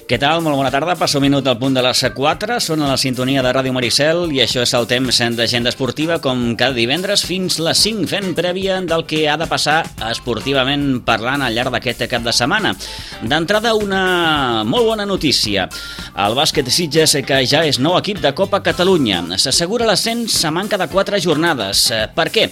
Què tal? Molt bona tarda. Passa un minut al punt de les 4. Són a la sintonia de Ràdio Maricel i això és el temps d'agenda esportiva, com cada divendres fins les 5, fent prèvia del que ha de passar esportivament parlant al llarg d'aquest cap de setmana. D'entrada, una molt bona notícia. El bàsquet de Sitges, que ja és nou equip de Copa Catalunya, s'assegura l'ascens a manca de 4 jornades. Per què?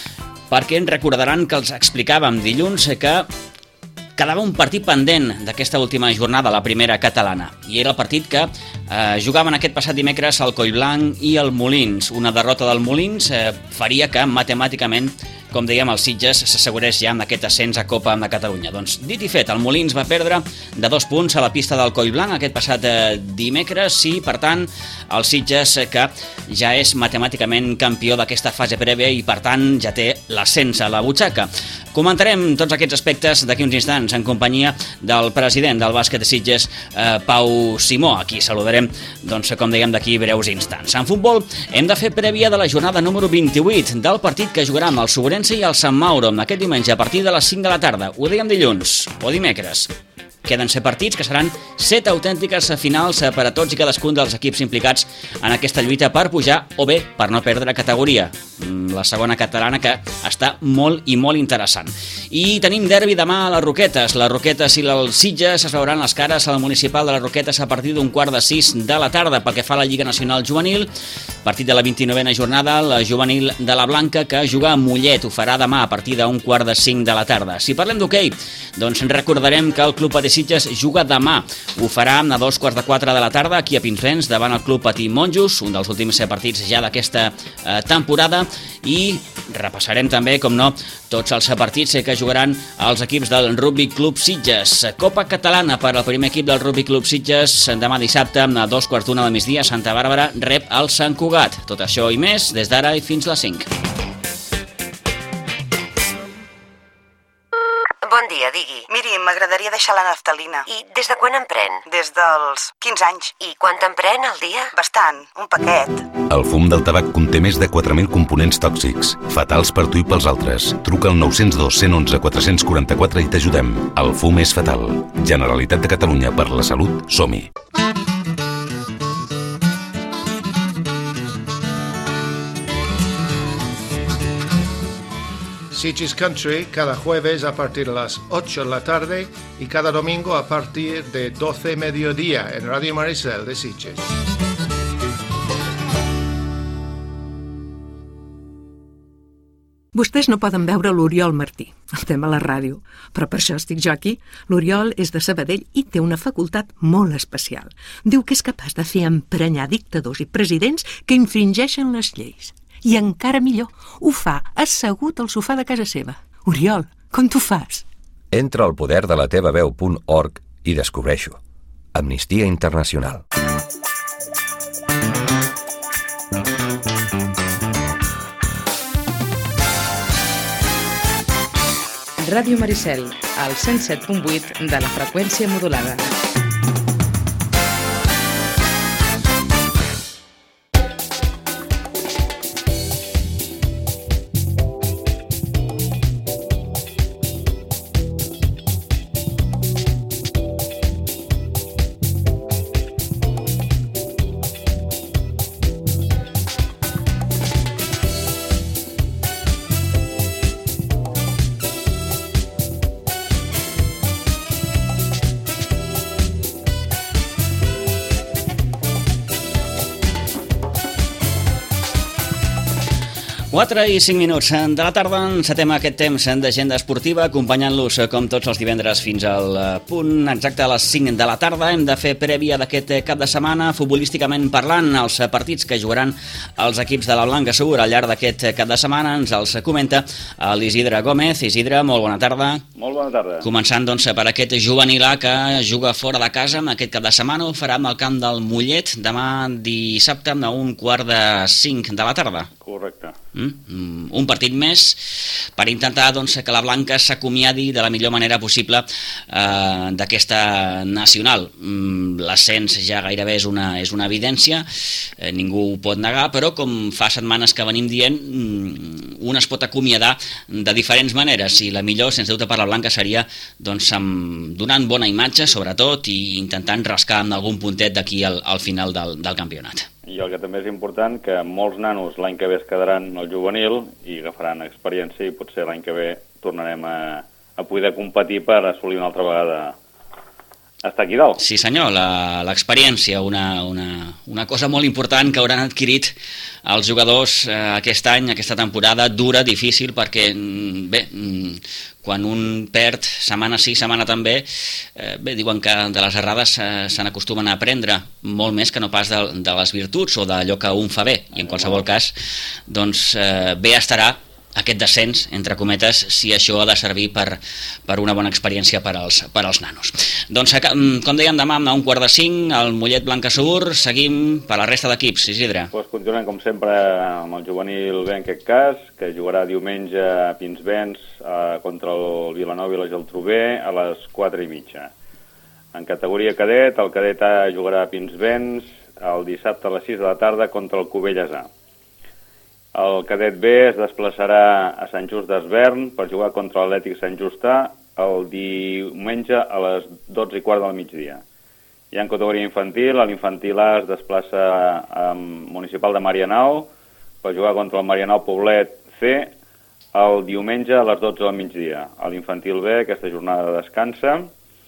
Perquè recordaran que els explicàvem dilluns que quedava un partit pendent d'aquesta última jornada, la primera catalana, i era el partit que jugaven aquest passat dimecres el Collblanc i el Molins. Una derrota del Molins faria que matemàticament, com dèiem, el Sitges s'assegurés ja amb aquest ascens a Copa de Catalunya. Doncs, dit i fet, el Molins va perdre de 2 punts a la pista del Collblanc aquest passat dimecres i, per tant, el Sitges, que ja és matemàticament campió d'aquesta fase prèvia i, per tant, ja té l'ascens a la butxaca. Comentarem tots aquests aspectes d'aquí uns instants en companyia del president del bàsquet de Sitges, Pau Simó, a qui saludarem, doncs, com dèiem, d'aquí breus instants. En futbol hem de fer prèvia de la jornada número 28 del partit que jugarà amb el Sobrense i el Sant Mauro aquest diumenge a partir de les 5 de la tarda. Ho dèiem dilluns o dimecres. Queden 7 partits que seran 7 autèntiques finals per a tots i cadascun dels equips implicats en aquesta lluita per pujar o bé per no perdre categoria. La segona catalana, que està molt i molt interessant. I tenim derbi demà a les Roquetes. Les Roquetes i els Sitges es veuran les cares a la municipal de les Roquetes a partir d'un 5:15 de la tarda pel que fa a la Lliga Nacional Juvenil. Partit de la 29a jornada, la juvenil de la Blanca, que juga a Mollet. Ho farà demà a partir d'un 5:15 de la tarda. Si parlem d'hoquei, doncs recordarem que el Club Patí Sitges juga demà. Ho farà a 3:15 de la tarda aquí a Pinsbens davant el Club Patí Monjos, un dels últims partits ja d'aquesta temporada, i repassarem també, com no, tots els partits que jugaran els equips del Rugby Club Sitges. Copa Catalana per al primer equip del Rugby Club Sitges demà dissabte a 2:15 del migdia. Santa Bàrbara rep el Sant Cugat. Tot això i més des d'ara i fins les 5. Bon dia, digui. Miri, m'agradaria deixar la naftalina. I des de quan en pren? Des dels 15 anys. I quant en pren al dia? Bastant, un paquet. El fum del tabac conté més de 4.000 components tòxics, fatals per tu i pels altres. Truca al 902 111 444 i t'ajudem. El fum és fatal. Generalitat de Catalunya, per la salut, som-hi. Sitges Country cada jueves a partir de las 8 de la tarde y cada domingo a partir de 12 mediodía en Radio Maricel de Sitges. Vostès no poden veure l'Oriol Martí, el tema a la ràdio, però per això estic jo aquí. L'Oriol és de Sabadell i té una facultat molt especial. Diu que és capaç de fer emprenyar dictadors i presidents que infringeixen les lleis. I encara millor, ho fa assegut al sofà de casa seva. Oriol, com t'ho fas? Entra al poderdelatevaveu.org i descobreixo. Amnistia Internacional. Ràdio Maricel, al 107.8 de la freqüència modulada. Quatre i 5 minuts de la tarda, encetem aquest temps d'agenda esportiva, acompanyant-los com tots els divendres fins al punt exacte a les 5 de la tarda. Hem de fer prèvia d'aquest cap de setmana, futbolísticament parlant, els partits que jugaran els equips de la Blanca Segur al llarg d'aquest cap de setmana. Ens els comenta l'Isidre Gómez. Isidre, molt bona tarda. Molt bona tarda. Començant doncs per aquest juvenil A que juga fora de casa aquest cap de setmana, ho farà amb el camp del Mollet demà dissabte a 4:15 de la tarda. Correcte. Un partit més per intentar que la Blanca s'acomiadi de la millor manera possible d'aquesta nacional. L'ascens ja gairebé és una evidència, ningú ho pot negar, però com fa setmanes que venim dient, un es pot acomiadar de diferents maneres, i la millor, sense dubte, per la Blanca seria donant bona imatge, sobretot, i intentant rascar amb algun puntet d'aquí al final del campionat. I el que també és important, que molts nanos l'any que ve es quedaran al juvenil i agafaran experiència, i potser l'any que ve tornarem a poder competir per assolir una altra vegada estar aquí dalt. Sí senyor, l'experiència, una cosa molt important que hauran adquirit els jugadors aquest any, aquesta temporada dura, difícil, perquè bé, quan un perd setmana sí, setmana també, diuen que de les errades se n'acostumen a aprendre molt més que no pas de les virtuts o d'allò que un fa bé, i en qualsevol cas doncs bé estarà aquest descens, entre cometes, si això ha de servir per una bona experiència per als nanos. Doncs, com dèiem, demà a 4:45 al Mollet Blancasur. Seguim per la resta d'equips, Isidre. Continuem, com sempre, amb el juvenil B, en aquest cas, que jugarà diumenge a Pinsbens contra el Vilanova i la Geltrú B a les 4:30. En categoria cadet, el cadet A jugarà a Pinsbens el dissabte a les 6 de la tarda contra el Cubelles A. El cadet B es desplaçarà a Sant Just d'Esvern per jugar contra l'Atlètic Sant Just A el diumenge a les 12:15 del migdia. I en categoria infantil, l'infantil A es desplaça al municipal de Marianao per jugar contra el Marianao Poblet C el diumenge a les 12 del migdia. A l'infantil B aquesta jornada descansa,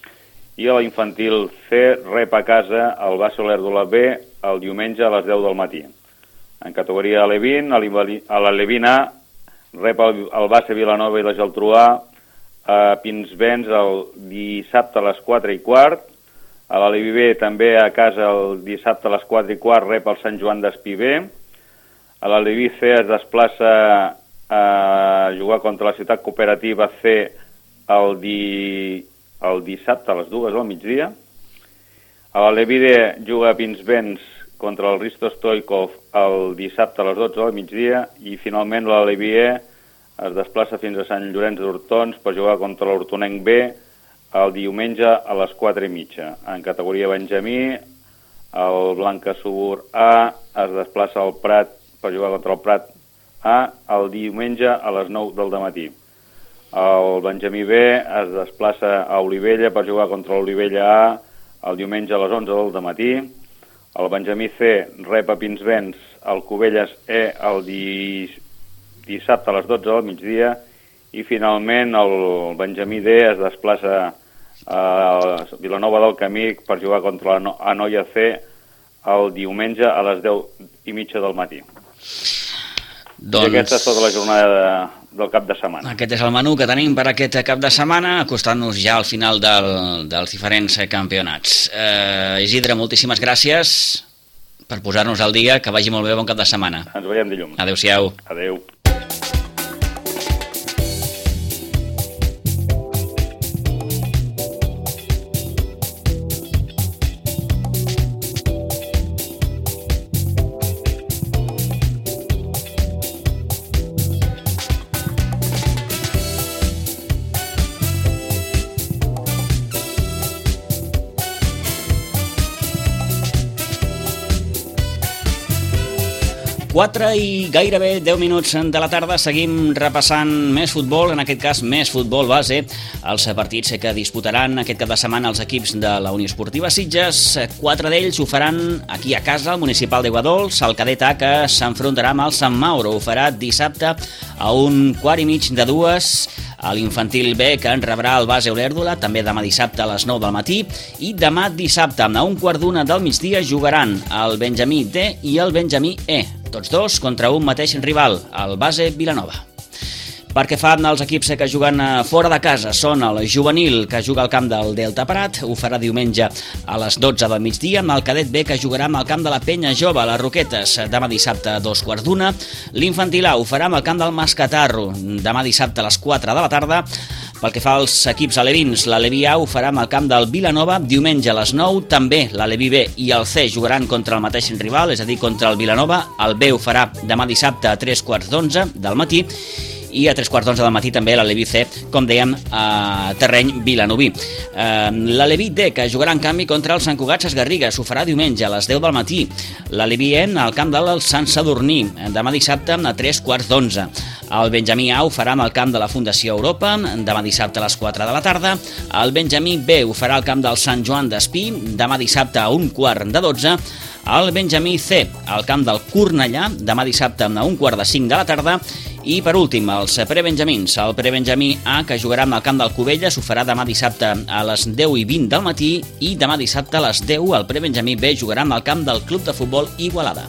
i a l'infantil C rep a casa el Bassa Olèrdola B el diumenge a les 10 del matí. En categoria Alevín, a l'Alevín A rep el Bassa Vilanova i la Geltrú A a Pinsbens el dissabte a les 4:15. A l'Aleví B també a casa el dissabte a les 4:15 rep el Sant Joan d'Espí B. A l'Aleví C es desplaça a jugar contra la Ciutat Cooperativa C el dissabte a les 2 del migdia. A l'Aleví D juga a Pinsbens contra el Risto Stoikov el dissabte a les 12 del migdia, i finalment l'Aleví E es desplaça fins a Sant Llorenç d'Hortons per jugar contra l'Hortonenc B el diumenge a les 4:30. En categoria Benjamí, el Blancasur A es desplaça al Prat per jugar contra el Prat A el diumenge a les 9 del dematí. El Benjamí B es desplaça a Olivella per jugar contra l'Olivella A el diumenge a les 11 del dematí. El Benjamí C rep a Pinsbens el Cubelles E el dissabte a les 12 del migdia, i finalment el Benjamí D es desplaça a Vilanova del Camí per jugar contra l'Anoia C el diumenge a les 10:30 del matí. Doncs... I aquesta és tota la jornada del cap de setmana. Aquest és el menú que tenim per aquest cap de setmana, acostant-nos ja al final dels diferents campionats. Isidre, moltíssimes gràcies per posar-nos al dia, que vagi molt bé, bon cap de setmana. Ens veiem dilluns. Adéu-siau. Adéu. I gairebé 10 minuts de la tarda, seguim repassant més futbol, en aquest cas més futbol base, els partits que disputaran aquest cap de setmana els equips de la Unió Esportiva Sitges. 4 d'ells ho faran aquí a casa, al municipal de Guadols. El cadet A, que s'enfrontarà amb el Sant Mauro, ho farà dissabte a 1:15 a l'infantil B, que en rebrà el Base Olèrdola, també demà dissabte a les 9 del matí, i demà dissabte a 1:15 del migdia jugaran el Benjamí D i el Benjamí E, tots dos contra un mateix rival, el Base Vilanova. Perquè fa als equips que juguen fora de casa són el juvenil, que juga al camp del Delta Prat, ho farà diumenge a les 12 del migdia, amb el cadet B, que jugarà amb el camp de la Penya Jove a les Roquetes demà dissabte a 2:15. L'infantil A ho farà amb el camp del Mascatarro demà dissabte a les 4 de la tarda. Pel que fa als equips alevins, l'Aleví A ho farà amb el camp del Vilanova diumenge a les 9. També l'Aleví B i el C jugaran contra el mateix rival, és a dir, contra el Vilanova. El B ho farà demà dissabte a 3:15 del matí. I a 3:15 del matí també l'Aleví C, com dèiem, a terreny vilanoví. L'Aleví D, que jugarà en canvi contra el Sant Cugat Sesgarrigues, ho farà diumenge a les 10 del matí. L'Aleví E al camp del Sant Sadurní, demà dissabte a 3:15. El Benjamí A ho farà amb el camp de la Fundació Europa, demà dissabte a les 4 de la tarda. El Benjamí B ho farà al camp del Sant Joan d'Espí, demà dissabte a 1:15. El Benjamí C al camp del Cornellà, demà dissabte a 1:45 de la tarda. I per últim, els prebenjamins. El prebenjamí A, que jugarà amb el camp del Cubelles, ho farà demà dissabte a les 10:20 del matí, i demà dissabte a les 10 el prebenjamí B jugarà amb el camp del Club de Futbol Igualada.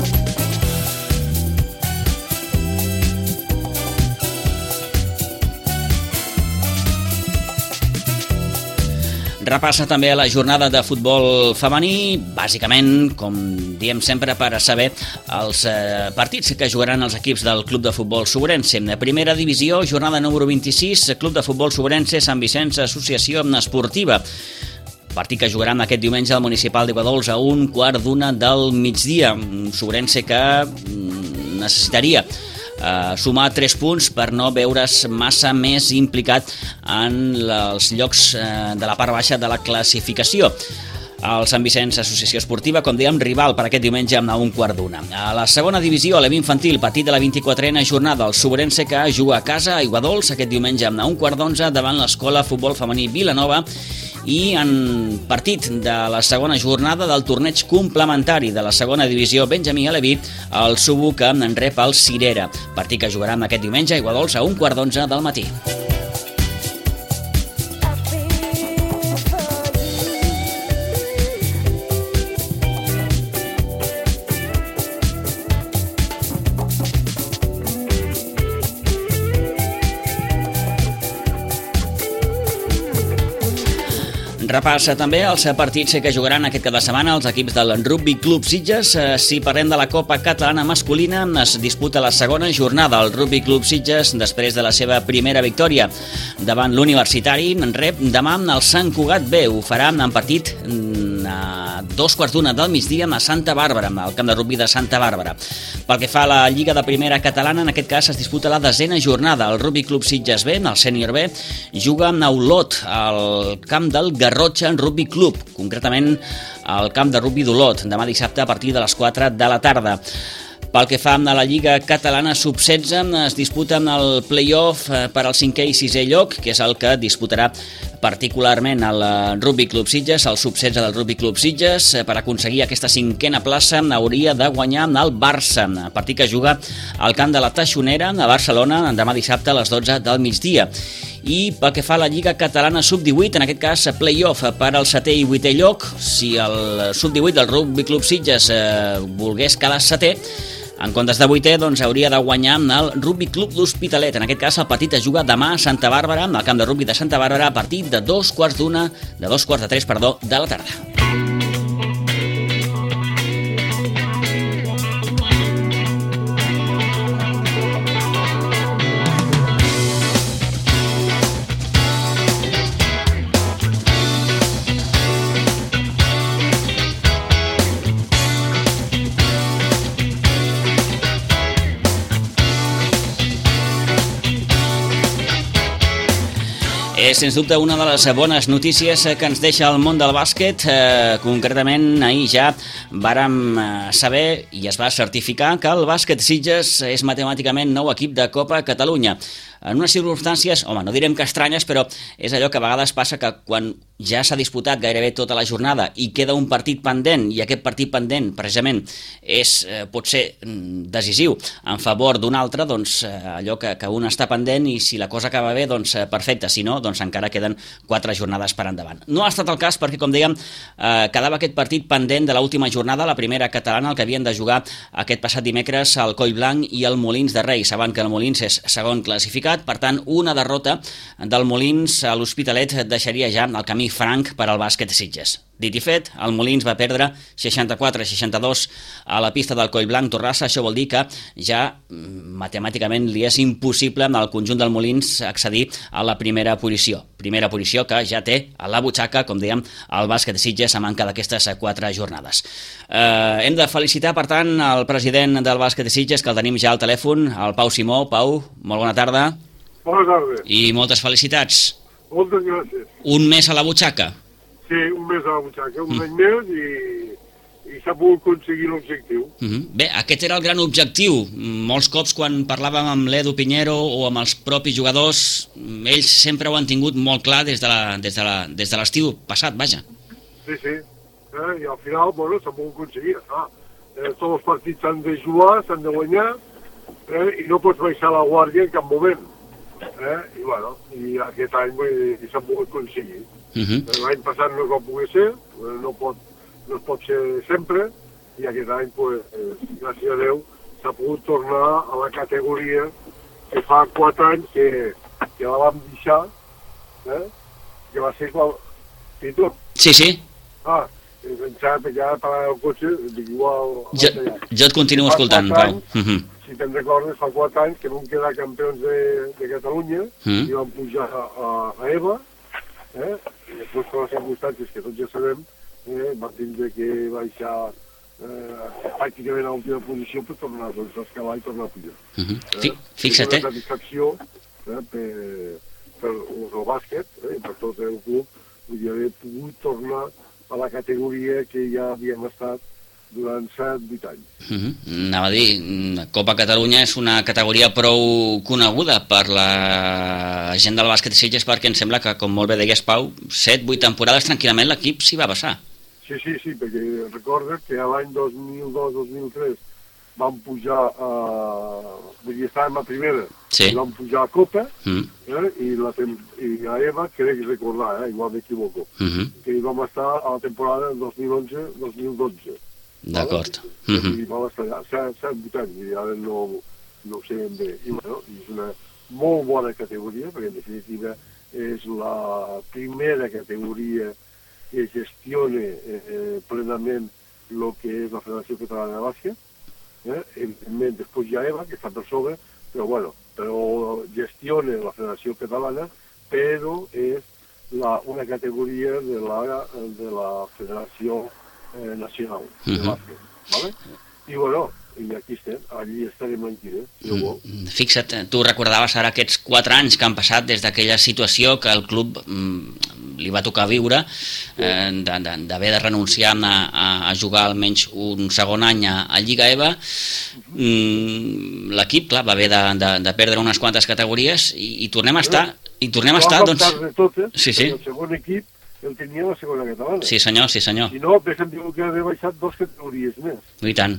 Repassa també la jornada de futbol femení, bàsicament, com diem sempre, per a saber els partits que jugaran els equips del Club de Futbol Sobrense. Primera divisió, jornada número 26, Club de Futbol Sobrense, Sant Vicenç, Associació Esportiva. Partit que jugaran aquest diumenge al Municipal d'Iguadols a 1:15 del migdia. Sobrense que necessitaria sumar 3 punts per no veure's massa més implicat en els llocs de la part baixa de la classificació. El Sant Vicenç Associació Esportiva, com dèiem, rival per aquest diumenge amb 1:15. A la segona divisió, a l'Aleví Infantil, partit de la 24a jornada, el Sobrense que juga a casa a Iguadols aquest diumenge amb 1:15 davant l'Escola Futbol Femení Vilanova. I en partit de la segona jornada del torneig complementari de la segona divisió Benjamí Aleví, el Subu que en rep el Cirera. Partit que jugarà aquest diumenge a Iguadols a 1:15 del matí. Repassa també els partits que jugaran aquest cada setmana els equips del Rugby Club Sitges. Si parlem de la Copa Catalana Masculina, es disputa la segona jornada. El Rugby Club Sitges, després de la seva primera victòria davant l'Universitari, rep demà el Sant Cugat B. Ho farà en partit a 2:15 del migdia a Santa Bàrbara, al camp de rugby de Santa Bàrbara. Pel que fa a la Lliga de Primera Catalana, en aquest cas es disputa la 10a jornada. El Rugby Club Sitges B, el Sènior B, juga amb Olot, al camp del Garrotxa Rugby Club, concretament al camp de rugby d'Olot, demà dissabte a partir de les 4 de la tarda. Pel que fa a la Lliga Catalana Sub-16, es disputa el play-off per al 5è i 6è lloc, que és el que disputarà particularment el Rugby Club Sitges, el Sub-16 del Rugby Club Sitges. Per aconseguir aquesta 5a plaça hauria de guanyar el Barça, partit que juga al camp de la Taixonera a Barcelona demà dissabte a les 12 del migdia. I pel que fa a la Lliga Catalana Sub-18, en aquest cas play-off per al 7è i 8è lloc. Si el Sub-18 del Rugby Club Sitges volgués quedar 7è, en comptes de 8è, doncs hauria de guanyar el Rugby Club l'Hospitalet. En aquest cas, el partit es juga demà a Santa Bàrbara, al camp de rugby de Santa Bàrbara, a partir de 3 de la tarda. És, sens dubte, una de les bones notícies que ens deixa el món del bàsquet. Concretament, ahir ja vàrem saber i es va certificar que el bàsquet Sitges és matemàticament nou equip de Copa Catalunya. En unes circumstàncies, home, no direm que estranyes, però és allò que a vegades passa que quan ja s'ha disputat gairebé tota la jornada i queda un partit pendent, i aquest partit pendent precisament pot ser decisiu en favor d'un altre, doncs allò que un està pendent, i si la cosa acaba bé, doncs perfecte, si no, doncs encara queden 4 jornades per endavant. No ha estat el cas perquè, com dèiem, quedava aquest partit pendent de l'última jornada, la primera catalana, el que havien de jugar aquest passat dimecres el Collblanc i el Molins de Rei. Saben que el Molins és segon classificat, per tant, una derrota del Molins a l'Hospitalet deixaria ja el camí franc per al bàsquet Sitges. Dit i fet, el Molins va perdre 64-62 a la pista del Collblanc Torrassa. Això vol dir que ja matemàticament li és impossible al conjunt del Molins accedir a la primera posició. Primera posició que ja té a la butxaca, com dèiem, el bàsquet de Sitges a manca d'aquestes 4 jornades. Hem de felicitar, per tant, el president del bàsquet de Sitges, que el tenim ja al telèfon, el Pau Simó. Pau, molt bona tarda. Bona tarda. I moltes felicitats. Moltes gràcies. Un mes a la butxaca. Sí, un mes a la butxaca, un any més i s'ha pogut aconseguir l'objectiu. Bé, aquest era el gran objectiu. Molts cops quan parlàvem amb l'Edu Piñero o amb els propis jugadors, ells sempre ho han tingut molt clar des de l'estiu passat, vaja. Sí, sí. I al final, bueno, s'ha pogut aconseguir. Tots els partits s'han de jugar, s'han de guanyar, i no pots baixar la guàrdia en cap moment. I bueno, i aquest any s'ha pogut aconseguir. L'any passat no es va poder ser, no es pot ser sempre, i aquest any, gràcies a Déu, s'ha pogut tornar a la categoria que fa 4 anys que la vam deixar, que va ser quan... I tu? Sí, sí. Pensava que ja parava el cotxe, dic igual... Jo et continuo escoltant, Pau. Si te'n recordes, fa 4 anys que vam quedar campions de Catalunya i vam pujar a EVA, i després per les circumstàncies que tots ja sabem, vam tindre que baixar pràcticament a l'última posició per tornar a escalar i tornar a pujar. Fixa't, una satisfacció per el bàsquet i per tot el club, vull haver pogut tornar a la categoria que ja havíem estat durant 7-8 anys. Anava a dir, Copa Catalunya és una categoria prou coneguda per la gent del bàsquet de Sitges, perquè em sembla que, com molt bé deies, Pau, 7-8 temporades tranquil·lament l'equip s'hi va passar. Sí, perquè recorda que l'any 2002-2003 vam pujar vull dir, estàvem a primera, i vam pujar a Copa, i a EVA crec recordar, igual m'equivoco, que hi vam estar a la temporada 2011-2012. D'acord. I vam estar allà 7-8 anys, i ara no ho sé ben bé. I bueno, és una molt bona categoria, perquè en definitiva és la primera categoria que gestiona plenament el que és la Federació Catalana de Bàsquet. Evidentment, després hi ha EVA, que està per sobre, però gestiona la Federació Catalana, però és una categoria de la Federació Nacional de Bàsquet. ¿Vale? I bueno, i aquí estem, allí estarem l'any que ve. Fixa't, tu recordaves ara aquests 4 anys que han passat des d'aquella situació que el club li va tocar viure, d'haver de renunciar a jugar almenys un segon any a Lliga EVA. L'equip, clar, va haver de perdre unes quantes categories i tornem a estar... doncs... Sí. El segon equip el tenia la segona catalana. Sí, senyor. Si no, haguéssim tingut que haver baixat 2 categories més. I tant.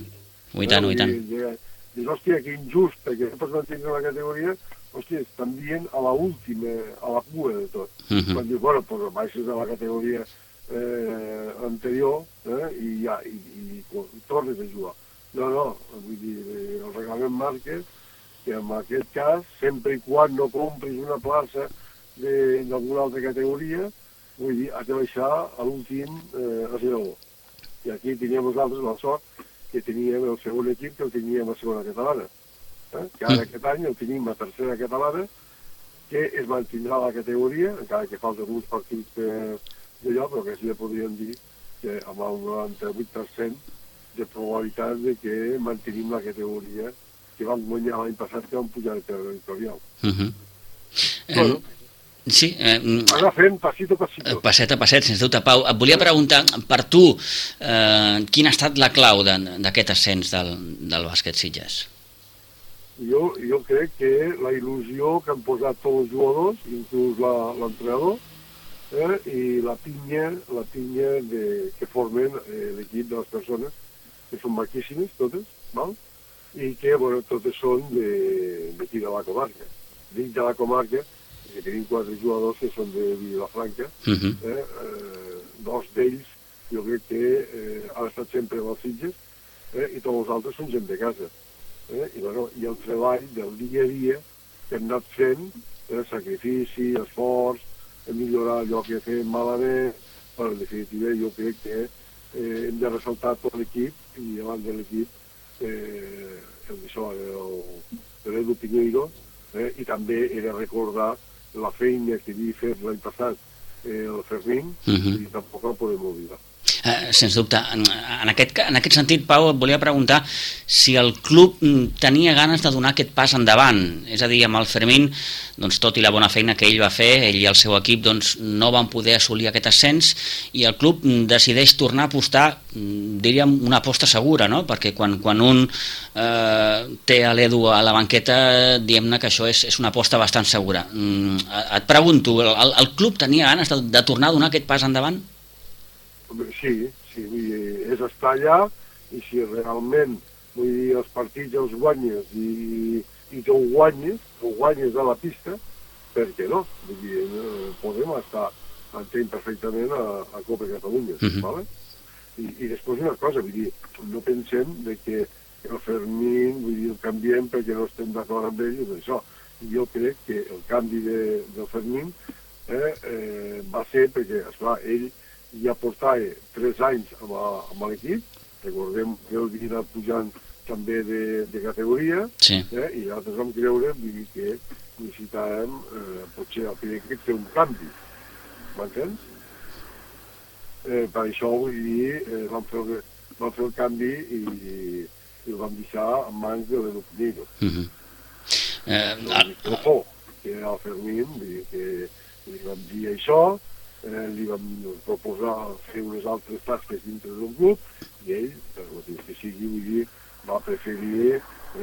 Dius, hòstia, que injust, perquè no pots mantenir la categoria, hòstia, també a la última, a la cua de tot. Quan dius, bueno, doncs baixes a la categoria anterior i tornes a jugar. No, vull dir, el reglament marca que en aquest cas, sempre i quan no compris una plaça d'alguna altra categoria, vull dir, has de baixar a l'últim esglaó. I aquí teníem nosaltres la sort que teníem el segon equip, que el teníem a segona catalana. Que ara aquest any el tenim a tercera catalana, que es mantindrà la categoria, encara que falten alguns partits d'allò, però que sí que podríem dir que amb el 98% de probabilitat de que mantenim la categoria que vam guanyar l'any passat, que vam pujar al territorial. Bueno, sí, anar fent passit a passit. Passet a passet, sens dubte. Pau, et volia preguntar, per tu, quina ha estat la clau d'aquest ascens del bàsquet Sitges? Jo crec que la il·lusió que han posat tots els jugadors, inclús l'entrenador, i la pinya que formen l'equip de les persones, que són maquíssimes totes, val? I que totes són d'aquí de la comarca. Dic de la comarca, que tenim 4 jugadors que són de Vilafranca, 2 d'ells jo crec que han estat sempre als Sitges, i tots els altres són gent de casa. I el treball del dia a dia que hem anat fent, sacrifici, esforç, millorar allò que fem malament, en definitiva, jo crec que hem de ressaltar tot l'equip, i davant de l'equip l'Edu Piñeiro, i també he de recordar la feina que havia fet l'any passat el Fermín, i tampoc la podem oblidar. Sens dubte. En aquest sentit, Pau, et volia preguntar si el club tenia ganes de donar aquest pas endavant. És a dir, amb el Fermín, doncs, tot i la bona feina que ell va fer, ell i el seu equip doncs, no van poder assolir aquest ascens, i el club decideix tornar a apostar, diríem, una aposta segura, no? Perquè quan un té l'Edu a la banqueta, diguem-ne que això és una aposta bastant segura. Et pregunto, el club tenia ganes de tornar a donar aquest pas endavant? Sí, vull dir, és estar allà, i si realment els partits els guanyes i que ho guanyes a la pista, per què no? Vull dir, podem estar, entenc perfectament, a Copa Catalunya, ¿vale? I després una cosa, vull dir, no pensem que el Fermín, vull dir, el canviem perquè no estem d'acord amb ell, i això. Jo crec que el canvi del Fermín va ser perquè, esclar, ell ja portava 3 anys amb l'equip, recordem que ell havia anat pujant també de categoria, i nosaltres vam creure que necessitàvem potser al primer equip fer un canvi, m'entens? Per això vull dir, vam fer el canvi i el vam deixar en mans de l'Edu Piñeiro. Ojo, que era el Fermín, vull dir que li vam dir això, li vam proposar fer unes altres tasques dintre del club, i ell, per motius que sigui, vull dir, va preferir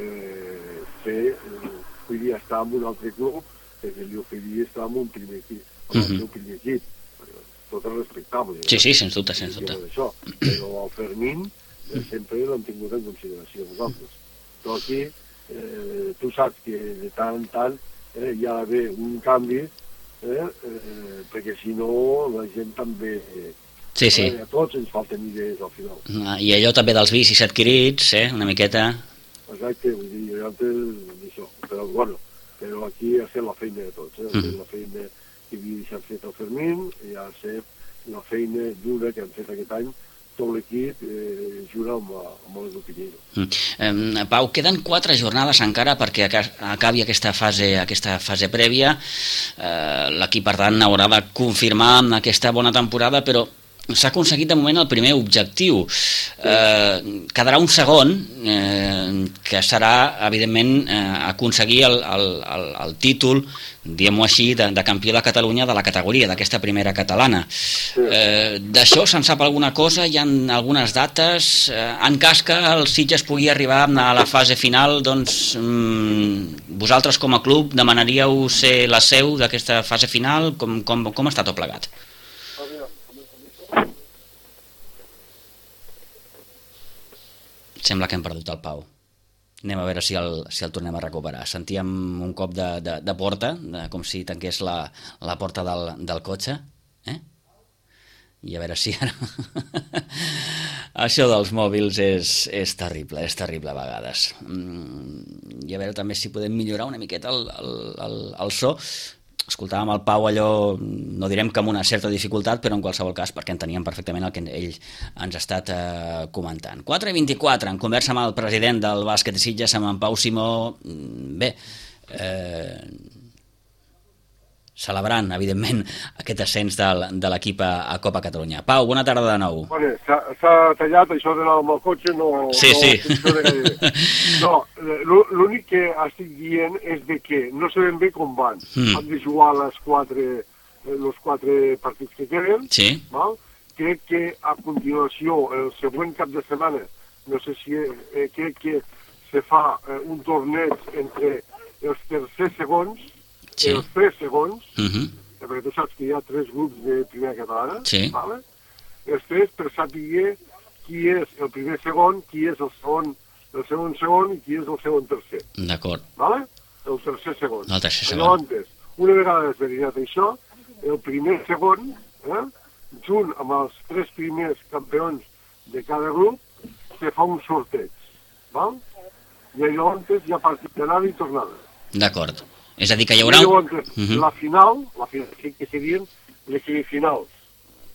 estar en un altre club, perquè li oferia estar en un primer equip, en el seu primer equip. Tot és respectable. Sí, sens dubte. Però el Fermín sempre l'hem tingut en consideració nosaltres. Però aquí, tu saps que de tant en tant hi ha d'haver un canvi, perquè si no la gent també a tots ens falten idees al final, i allò també dels vicis adquirits, una miqueta. Exacte, vull dir, això, però aquí ha fet la feina de tots, ha fet la feina que havia deixat fet el Fermín, i ha fet la feina dura que han fet aquest any tot l'equip junt amb l'Edu Piñeiro. Pau, queden 4 jornades encara perquè acabi aquesta fase prèvia. L'equip, per tant, haurà de confirmar aquesta bona temporada, però s'ha aconseguit de moment el primer objectiu. Quedarà un segon, que serà, evidentment, aconseguir el títol, diguem-ho així, de campió de Catalunya de la categoria, d'aquesta primera catalana. D'això se'n sap alguna cosa? Hi ha algunes dates? En cas que el Sitges pugui arribar a la fase final, doncs vosaltres com a club demanaríeu ser la seu d'aquesta fase final? Com està tot plegat? Sembla que hem perdut el Pau. Anem a veure si el tornem a recuperar. Sentíem un cop de porta, com si tanqués la porta del cotxe. I a veure si ara... Això dels mòbils és terrible a vegades. I a veure també si podem millorar una miqueta el so. Escoltàvem el Pau allò, no direm que amb una certa dificultat, però en qualsevol cas perquè enteníem perfectament el que ell ens ha estat comentant. 4:24, en conversa amb el president del bàsquet de Sitges, amb en Pau Simó. Bé, celebrant, evidentment, aquest ascens de l'equip a Copa Catalunya. Pau, bona tarda de nou. Bueno, s'ha tallat això d'anar amb el cotxe, no... Sí. No, l'únic que estic dient és de que no sabem bé com van. Han de jugar els 4 partits que queden. Sí. Val? Crec que a continuació, el següent cap de setmana, no sé si crec que se fa un torneig entre els tercers segons, els 3 segons, perquè tu saps que hi ha 3 grups de primera catalana, vale? Els 3 per saber qui és el primer segon, qui és el segon i qui és el segon tercer. D'acord. Vale? El tercer segon. El tercer segon. Llavors, una vegada esberinat això, el primer segon, junt amb els 3 primers campions de cada grup, se fa un sorteig. Val? I llavors hi ha partit d'anada i tornada. D'acord. És a dir, que hi haurà... La final, que serien les semifinals.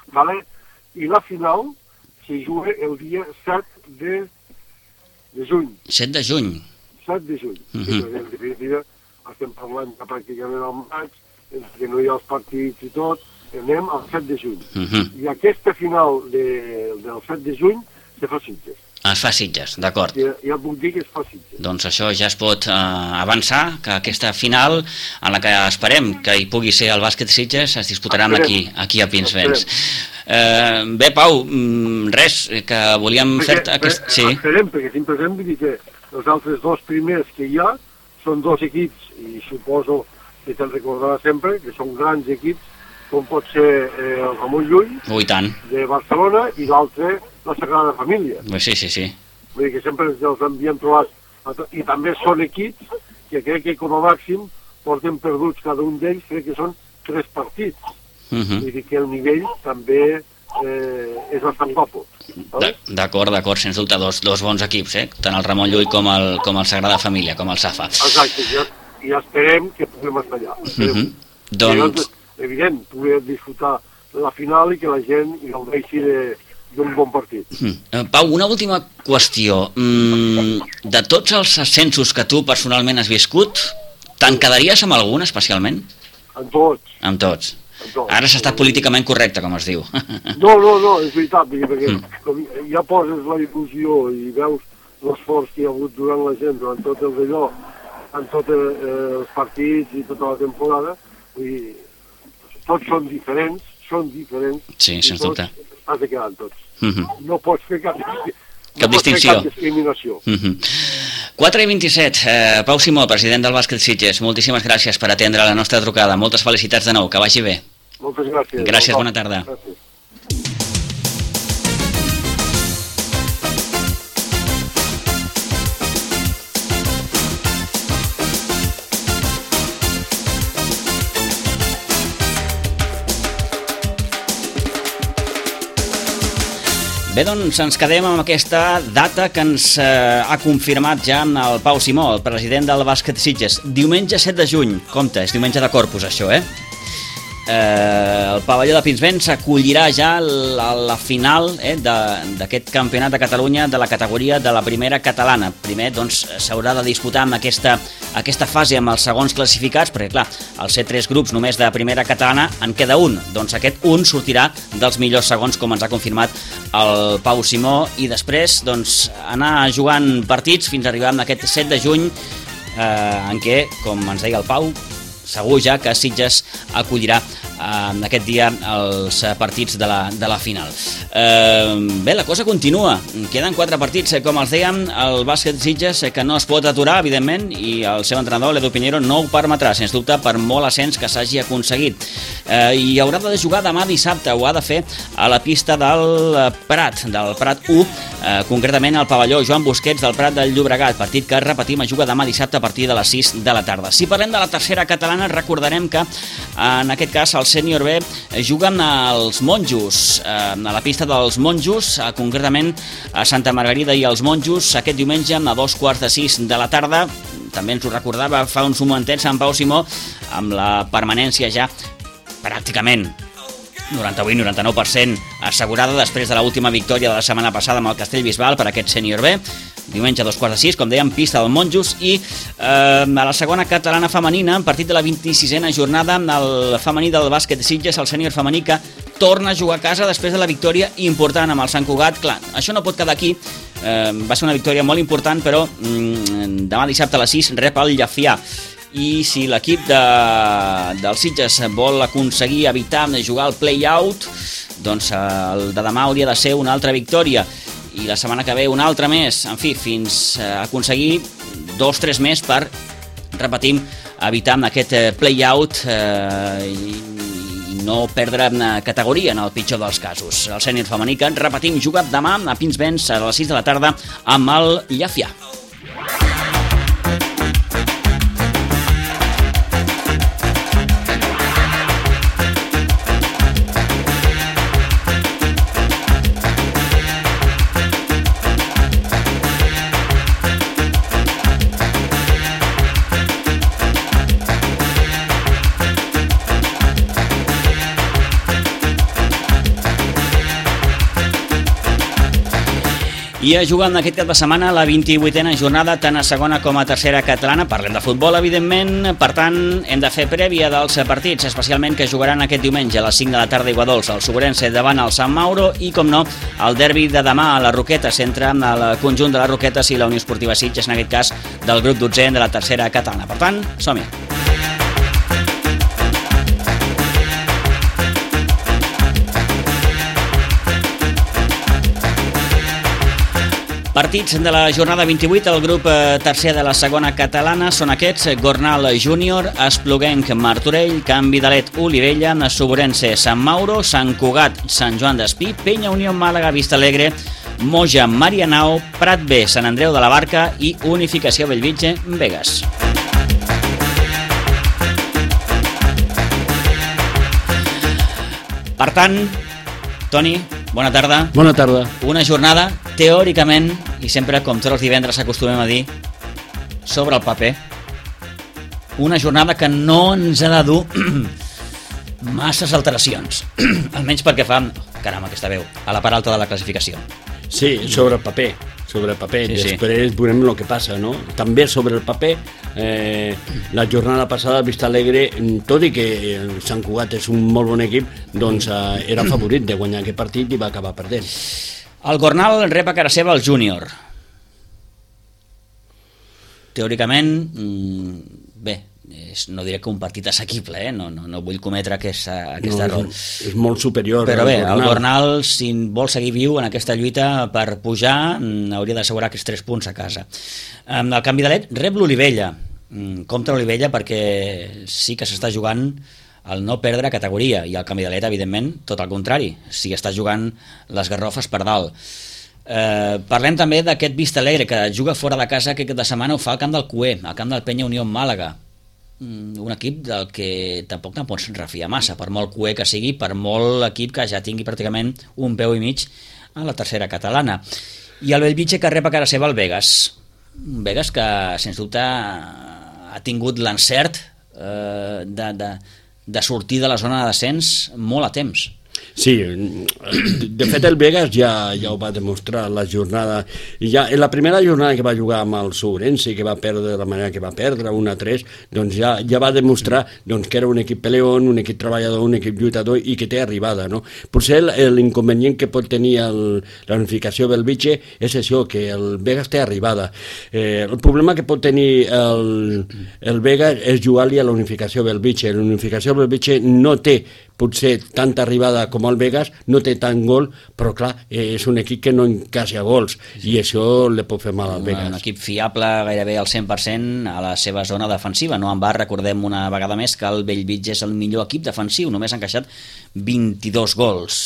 ¿vale? I la final se juga el dia 7 de juny. 7 de juny. 7 de juny. En definitiva, estem parlant que pràcticament al maig, que no hi ha els partits i tot, anem al 7 de juny. I aquesta final del 7 de juny se fa Sitges. Es fa Sitges, d'acord. Ja puc dir que es fa Sitges. Doncs això ja es pot avançar, que aquesta final, en la que esperem que hi pugui ser el bàsquet Sitges, es disputaran aquí a Pinsbens. Bé, Pau, res, que volíem fer... Sí. Esperem, perquè tinc present dir que els altres dos primers que hi ha són dos equips, i suposo que te'n recordarà sempre, que són grans equips, com pot ser el Ramon Llull, de Barcelona, i l'altre, la Sagrada Família. Sí. Vull dir que sempre els havíem trobat, i també són equips que crec que com a màxim porten perduts cada un d'ells, crec que són 3 partits. Vull dir que el nivell també és bastant guapo. D'acord, sens dubte, dos bons equips, tant el Ramon Llull com el Sagrada Família, com el Safa. Exacte, i esperem que puguem estar allà. Doncs... Evident, poder disfrutar la final i que la gent gaudeixi d'un bon partit. Pau, una última qüestió. De tots els ascensos que tu personalment has viscut, te'n quedaries amb algun especialment? Amb tots. Amb tots. Ara s'ha estat políticament correcte, com es diu. No, és veritat, perquè ja poses la il·lusió i veus l'esforç que hi ha hagut durant la gent, durant tot el d'allò, en tots els partits i tota la temporada, i tots són diferents, sí, sens dubte. Has de quedar amb tots. No pots fer cap distinció. Cap discriminació. 4:27, Pau Simó, president del Bàsquet Sitges, moltíssimes gràcies per atendre la nostra trucada. Moltes felicitats de nou, que vagi bé. Moltes gràcies. Gràcies, bona tarda. Gràcies. Bé, doncs ens quedem amb aquesta data que ens ha confirmat ja el Pau Simó, el president del Bàsquet Sitges. Diumenge 7 de juny, compte, és diumenge de Corpus això, El pavelló de Pinsbens acollirà ja la final d'aquest campionat de Catalunya de la categoria de la primera catalana. Primer, doncs, s'haurà de disputar amb aquesta fase amb els segons classificats, perquè, clar, al ser 3 grups només de primera catalana en queda un. Doncs aquest un sortirà dels millors segons, com ens ha confirmat el Pau Simó, i després, doncs, anar jugant partits fins a arribar a aquest 7 de juny, en què, com ens deia el Pau, segur ja que Sitges acollirà aquest dia els partits de la final. Bé, la cosa continua. Queden 4 partits, com els dèiem, el bàsquet Sitges que no es pot aturar, evidentment, i el seu entrenador, l'Edu Pinheiro, no ho permetrà, sens dubte, per molt ascens que s'hagi aconseguit. I haurà de jugar demà dissabte, ho ha de fer a la pista del Prat 1, concretament al pavelló Joan Busquets del Prat del Llobregat, partit que, repetim, es juga demà dissabte a partir de les 6 de la tarda. Si parlem de la tercera catalana, recordarem que en aquest cas el sènior B juguen als Monjos, a la pista dels Monjos, concretament a Santa Margarida i als Monjos, aquest diumenge a 2:45 de la tarda. També ens ho recordava fa uns momentets en Pau Simó, amb la permanència ja pràcticament 98-99% assegurada després de l'última victòria de la setmana passada amb el Castellbisbal per aquest sènior B. Diumenge a 2:45, com dèiem, pista del Monjos, i a la segona catalana femenina, en partit de la 26a jornada, el femení del bàsquet Sitges, el sènior femení, que torna a jugar a casa després de la victòria important amb el Sant Cugat. Clar, això no pot quedar aquí, va ser una victòria molt important, però demà dissabte a les 6 rep el Llefià. I si l'equip del Sitges vol aconseguir evitar jugar al play-out, doncs el de demà hauria de ser una altra victòria, i la setmana que ve una altra més, en fi, fins a aconseguir 2-3 més per, repetim, evitar aquest play-out i no perdre categoria en el pitjor dels casos. El sènior femení que, repetim, juga demà a Pinsbens a les 6 de la tarda amb el Llefià. I a jugar en aquest cap de setmana la 28a jornada tant a segona com a tercera catalana. Parlem de futbol, evidentment, per tant hem de fer prèvia dels partits, especialment que jugaran aquest diumenge a les 5 de la tarda a Iguadols, el Sobrense davant el Sant Mauro i, com no, el derbi de demà a les Roquetes entre el conjunt de les Roquetes i la Unió Esportiva Sitges, en aquest cas del grup 12 de la tercera catalana. Per tant, som-hi. Partits de la jornada 28, el grup tercer de la segona catalana són aquests: Gornal Júnior, Espluguenc Martorell, Can Vidalet Olivella, Sobrense Sant Mauro, Sant Cugat Sant Joan d'Espí, Penya Unió Màlaga Vista Alegre, Moja Marianao, Prat B Sant Andreu de la Barca i Unificació Bellvitge Begues. Per tant, Toni, bona tarda. Bona tarda. Una jornada, teòricament, i sempre com tots els divendres acostumem a dir, sobre el paper, una jornada que no ens ha de dur masses alteracions, almenys perquè fa, caram, aquesta veu, a la part alta de la classificació. Sí, sobre el paper. Sí, després veurem el que passa, no? També sobre el paper, la jornada passada Vista Alegre, tot i que Sant Cugat és un molt bon equip, doncs era favorit de guanyar aquest partit i va acabar perdent. El Gornal rep a cara seva el Júnior. Teòricament, bé, no diré que un partit assequible, no vull cometre aquest error. És molt superior. Però bé, el Gornal, si vol seguir viu en aquesta lluita per pujar, hauria d'assegurar aquests 3 punts a casa. El Can Vidalet rep l'Olivella. Compte l'Olivella perquè sí que s'està jugant el no perdre categoria, i el Can Vidalet, evidentment, tot el contrari, si està jugant les garrofes per dalt. Parlem també d'aquest Vista Alegre que juga fora de casa, que aquesta setmana ho fa al camp del Cué, al camp del Penya Unió Màlaga, un equip del que tampoc te'n pots refiar massa, per molt Cué que sigui, per molt equip que ja tingui pràcticament un peu i mig a la tercera catalana. I el Bellvitge que rep a cara seva el Begues, un Begues que sens dubte ha tingut l'encert de sortir de la zona de descens molt a temps. Sí, de fet el Begues ja ho va demostrar la jornada, ja en la primera jornada que va jugar amb el Sobrense, que va perdre de la manera que va perdre, 1-3, doncs ja va demostrar que era un equip peleón, un equip treballador, un equip lluitador i que té arribada, no? Potser l'inconvenient que pot tenir la unificació Bellvitge és això, que el Begues té arribada. El problema que pot tenir el Begues és jugar-li a la unificació Bellvitge. La unificació Bellvitge no té potser tanta arribada com el Begues, no té tant gol, però clar, és un equip que no encaixa gols, i això li pot fer mal al Begues. Un equip fiable gairebé al 100% a la seva zona defensiva. No en va, recordem una vegada més que el Bellvitge és el millor equip defensiu, només ha encaixat 22 gols.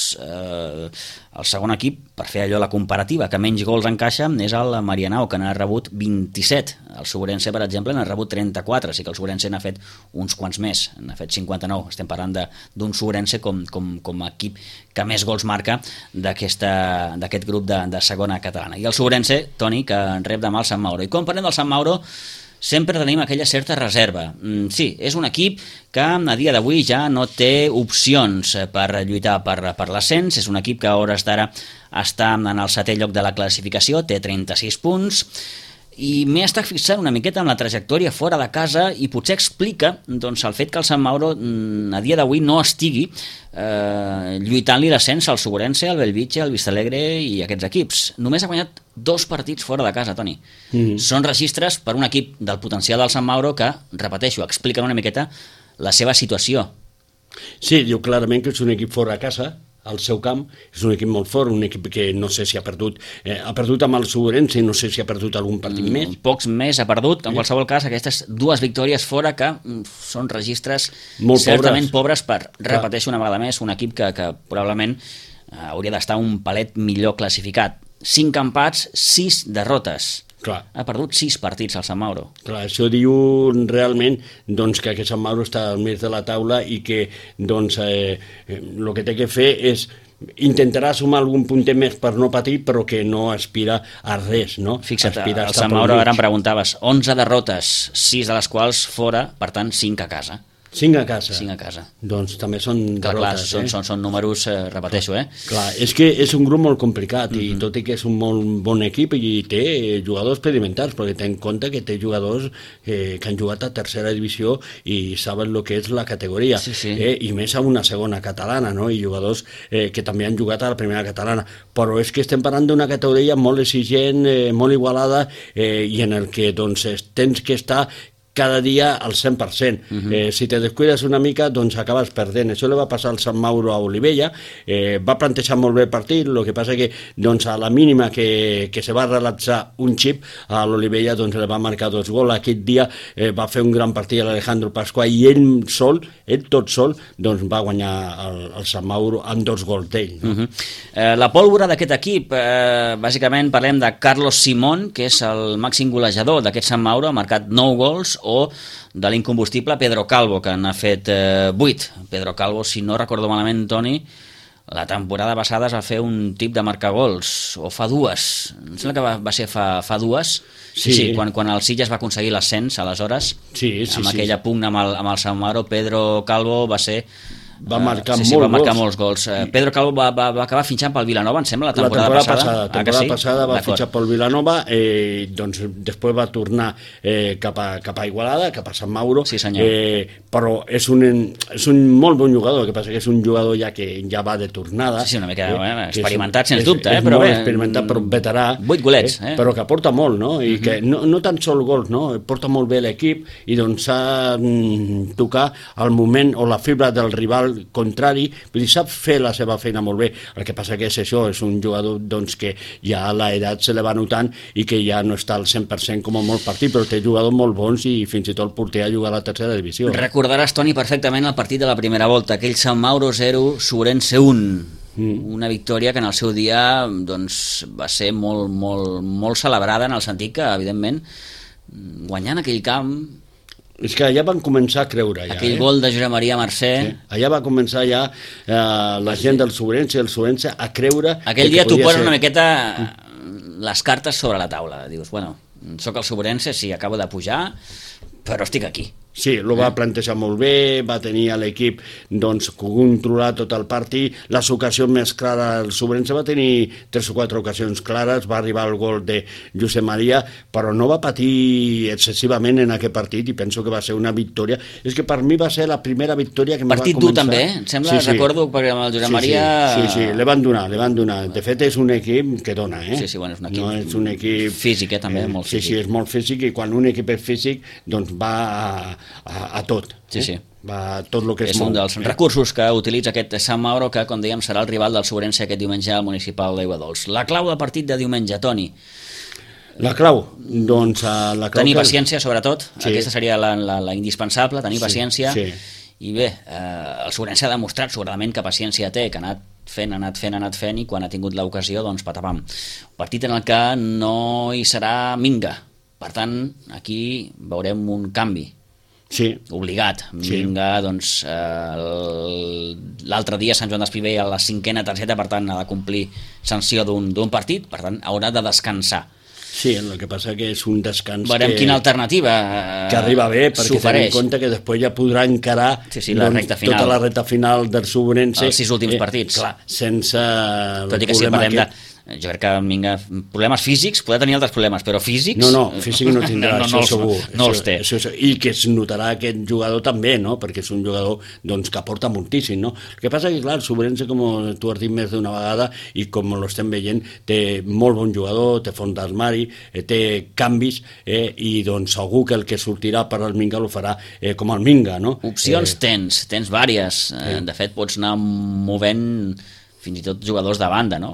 El segon equip, per fer allò la comparativa, que menys gols encaixa, és el Marianao, que n'ha rebut 27. El Sobrense, per exemple, n'ha rebut 34, sí que el Sobrense n'ha fet uns quants més, n'ha fet 59. Estem parlant d'un Sobrense com a equip que més gols marca d'aquest grup de segona catalana. I el Sobrense, Toni, que rep demà el Sant Mauro. I quan parlem del Sant Mauro, sempre tenim aquella certa reserva. Sí, és un equip que a dia d'avui ja no té opcions per lluitar per l'ascens, és un equip que a hores d'ara està en el 7è lloc de la classificació, té 36 punts, i m'he estat fixant una miqueta en la trajectòria fora de casa i potser explica el fet que el Sant Mauro a dia d'avui no estigui lluitant-li l'ascens al Sobrense, al Bellvitge, al Vista Alegre i aquests equips. Només ha guanyat 2 partits fora de casa, Toni. Són registres per un equip del potencial del Sant Mauro que, repeteixo, expliquen una miqueta la seva situació. Sí, diu clarament que és un equip fora de casa, al seu camp, és un equip molt fort, un equip que no sé si ha perdut amb el Sobrense, no sé si ha perdut algun partit més. Pocs més ha perdut, en qualsevol cas aquestes 2 victòries fora que són registres molt certament pobres per, repeteixo una vegada més, un equip que probablement hauria d'estar un palet millor classificat. 5 empats, 6 derrotes. Clar. Ha perdut 6 partits al Sant Mauro. Clar, això diu realment que aquest Sant Mauro està al mig de la taula i que el que té que fer és intentarà sumar algun puntet més per no patir, però que no aspira a res, no? Fixa't, el Sant Mauro ara em preguntaves, 11 derrotes, 6 de les quals fora, per tant 5 a casa. 5 a casa. 5 a casa. Doncs també són derrotes. Clar, són números, repeteixo, Clar, és que és un grup molt complicat i tot i que és un molt bon equip i té jugadors experimentats, perquè té en compte que té jugadors que han jugat a tercera divisió i saben el que és la categoria, i més a una segona catalana, no? I jugadors que també han jugat a la primera catalana, però és que estem parlant d'una categoria molt exigent, molt igualada, i en el que doncs, tens que estar cada dia al 100%. Si te descuides una mica, doncs acabes perdent. Això li va passar al Sant Mauro a Olivella, va plantejar molt bé el partit, el que passa que doncs, a la mínima que se va relaxar un xip, a l'Olivella doncs, li va marcar 2 gols. Aquest dia va fer un gran partit a l'Alejandro Pasqua i ell tot sol, doncs, va guanyar el Sant Mauro amb 2 gols d'ell. No? La pólvora d'aquest equip, bàsicament parlem de Carlos Simón, que és el màxim golejador d'aquest Sant Mauro, ha marcat 9 gols, o de l'incombustible Pedro Calvo, que n'ha fet 8. Pedro Calvo, si no recordo malament, Toni, la temporada passada es va fer un tip de marcar gols, o fa 2. Em sembla que va ser fa 2. Sí, quan el Sitges va aconseguir l'ascens, aleshores, amb aquella pugna amb el Sant Mauro, Pedro Calvo va ser... Va marcar molts gols. Pedro Calvo va acabar fitxant pel Vilanova, em sembla, la temporada passada. La temporada passada va fitxar pel Vilanova, doncs després va tornar cap a Igualada, cap a Sant Mauro, però és un molt bon jugador, el que passa que és un jugador que ja va de tornada. Sí, una mica experimentat, sens dubte. És molt experimentat, però veterà. 8 golets. Però que aporta molt, no? I que no tan sol gols, no? Porta molt bé l'equip i doncs s'ha tocar el moment o la fibra del rival contrari, vull dir, sap fer la seva feina molt bé. El que passa que és això, és un jugador doncs, que ja a l'edat se li va notant i que ja no està al 100% com a molt partit, però té jugadors molt bons i fins i tot el porter a jugar a la tercera divisió. Recordaràs, Toni, perfectament el partit de la primera volta, aquell Sant Mauro 0, Sobrense 1. Una victòria que en el seu dia doncs, va ser molt celebrada, en el sentit que, evidentment, guanyant aquell camp... És que allà van començar a creure. Aquell gol de Josep Maria Mercè. Allà va començar ja la gent del Sobrense i el Sobrense a creure... Aquell dia tu poses una miqueta les cartes sobre la taula. Dius, bueno, soc el Sobrense, sí, acabo de pujar, però estic aquí. Sí, lo va plantejar molt bé, va tenir a l'equip doncs, controlar tot el partit, les ocasions més clares, el Sobrense va tenir 3 o 4 ocasions clares, va arribar el gol de Josep Maria, però no va patir excessivament en aquest partit i penso que va ser una victòria. És que per mi va ser la primera victòria que me va començar. Partit dur també, em sembla, recordo, perquè amb el Josep Maria... Sí, li van donar. De fet, és un equip que dona, Sí, bueno, és un equip, no és un equip físic, també, molt físic. Sí, és molt físic i quan un equip és físic, doncs va a tot. Sí. Va tot el que és un dels recursos que utilitza aquest Sant Mauro, que, com dèiem, serà el rival del Sobrense aquest diumenge al municipal d'Aiguadols. La clau del partit de diumenge, Toni? La clau? Doncs la clau... Tenir paciència, sobretot. Aquesta seria la indispensable, tenir paciència. I bé, el Sobrense ha demostrat segurament que paciència té, que ha anat fent, i quan ha tingut l'ocasió, doncs patapam. Un partit en el que no hi serà Minga. Per tant, aquí veurem un canvi. Sí. Obligat. Minga, doncs, l'altre dia Sant Joan d'Espí a la 5a targeta, per tant, ha de complir sanció d'un partit, per tant, haurà de descansar. Sí, el que passa que és un descans veurem quina alternativa que arriba bé, perquè tenim en compte que després ja podrà encarar la recta final. Tota la recta final del Sobrense. Els 6 últims partits. Clar, sense tot i que si parlem de... Jo crec que Minga, problemes físics, podrà tenir altres problemes, però físics... No, físic no tindrà, això segur. No els té. I que es notarà aquest jugador també, no? Perquè és un jugador doncs, que aporta moltíssim, no? El que passa que, clar, el Sobrense, com tu has dit més d'una vegada, i com l'estem veient, té molt bon jugador, té fons d'armari, té canvis, i doncs segur que el que sortirà per al Minga lo farà com el Minga, no? Opcions tens vàries. De fet, pots anar movent fins i tot jugadors de banda, no?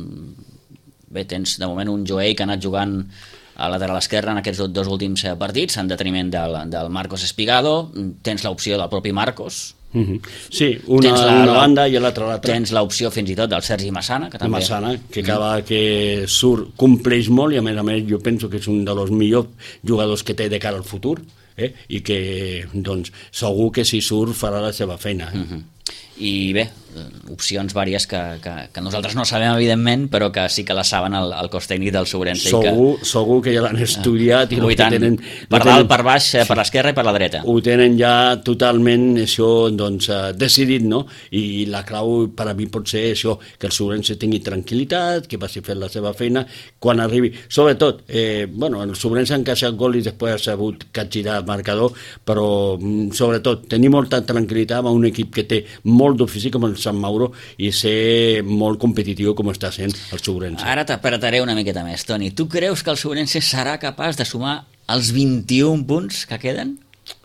Bé, tens de moment un Joey que ha anat jugant a lateral esquerra en aquests 2 últims partits, en detriment del Marcos Espigado. Tens l'opció del propi Marcos. Sí, una banda i l'altra. Tens l'opció fins i tot del Sergi Massana, que també... que cada que surt compleix molt i a més jo penso que és un dels millors jugadors que té de cara al futur, i que doncs segur que si surt farà la seva feina. I bé, opcions vàries que nosaltres no sabem, evidentment, però que sí que les saben el cos tècnic del Sobrense. Segur que ja l'han estudiat i tenen, per dalt, per baix, per l'esquerra i per la dreta. Ho tenen ja totalment això decidit, no? I la clau per a mi pot ser això, que el Sobrense tingui tranquil·litat, que vagi fent la seva feina quan arribi. Sobretot, el Sobrense ha encaixat gol i després ha sabut capgirar el marcador, però sobretot tenir molta tranquil·litat amb un equip que té molt d'ofici com el Sant Mauro i ser molt competitiu com està sent el Sobrense. Ara t'apretaré una miqueta més, Toni. Tu creus que el Sobrense serà capaç de sumar els 21 punts que queden?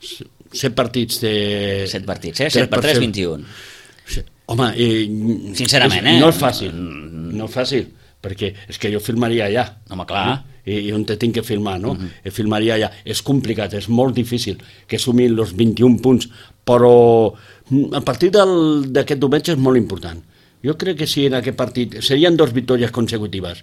7 partits de... 7 partits, 7 per 3, 21. Home, sincerament, no és fàcil, no és fàcil, perquè és que jo filmaria allà. Home, clar. I on te tinc que filmar, no? Filmaria allà. És complicat, és molt difícil que sumin els 21 punts, però el partit d'aquest diumenge és molt important. Jo crec que sí, en aquest partit serien 2 victòries consecutives.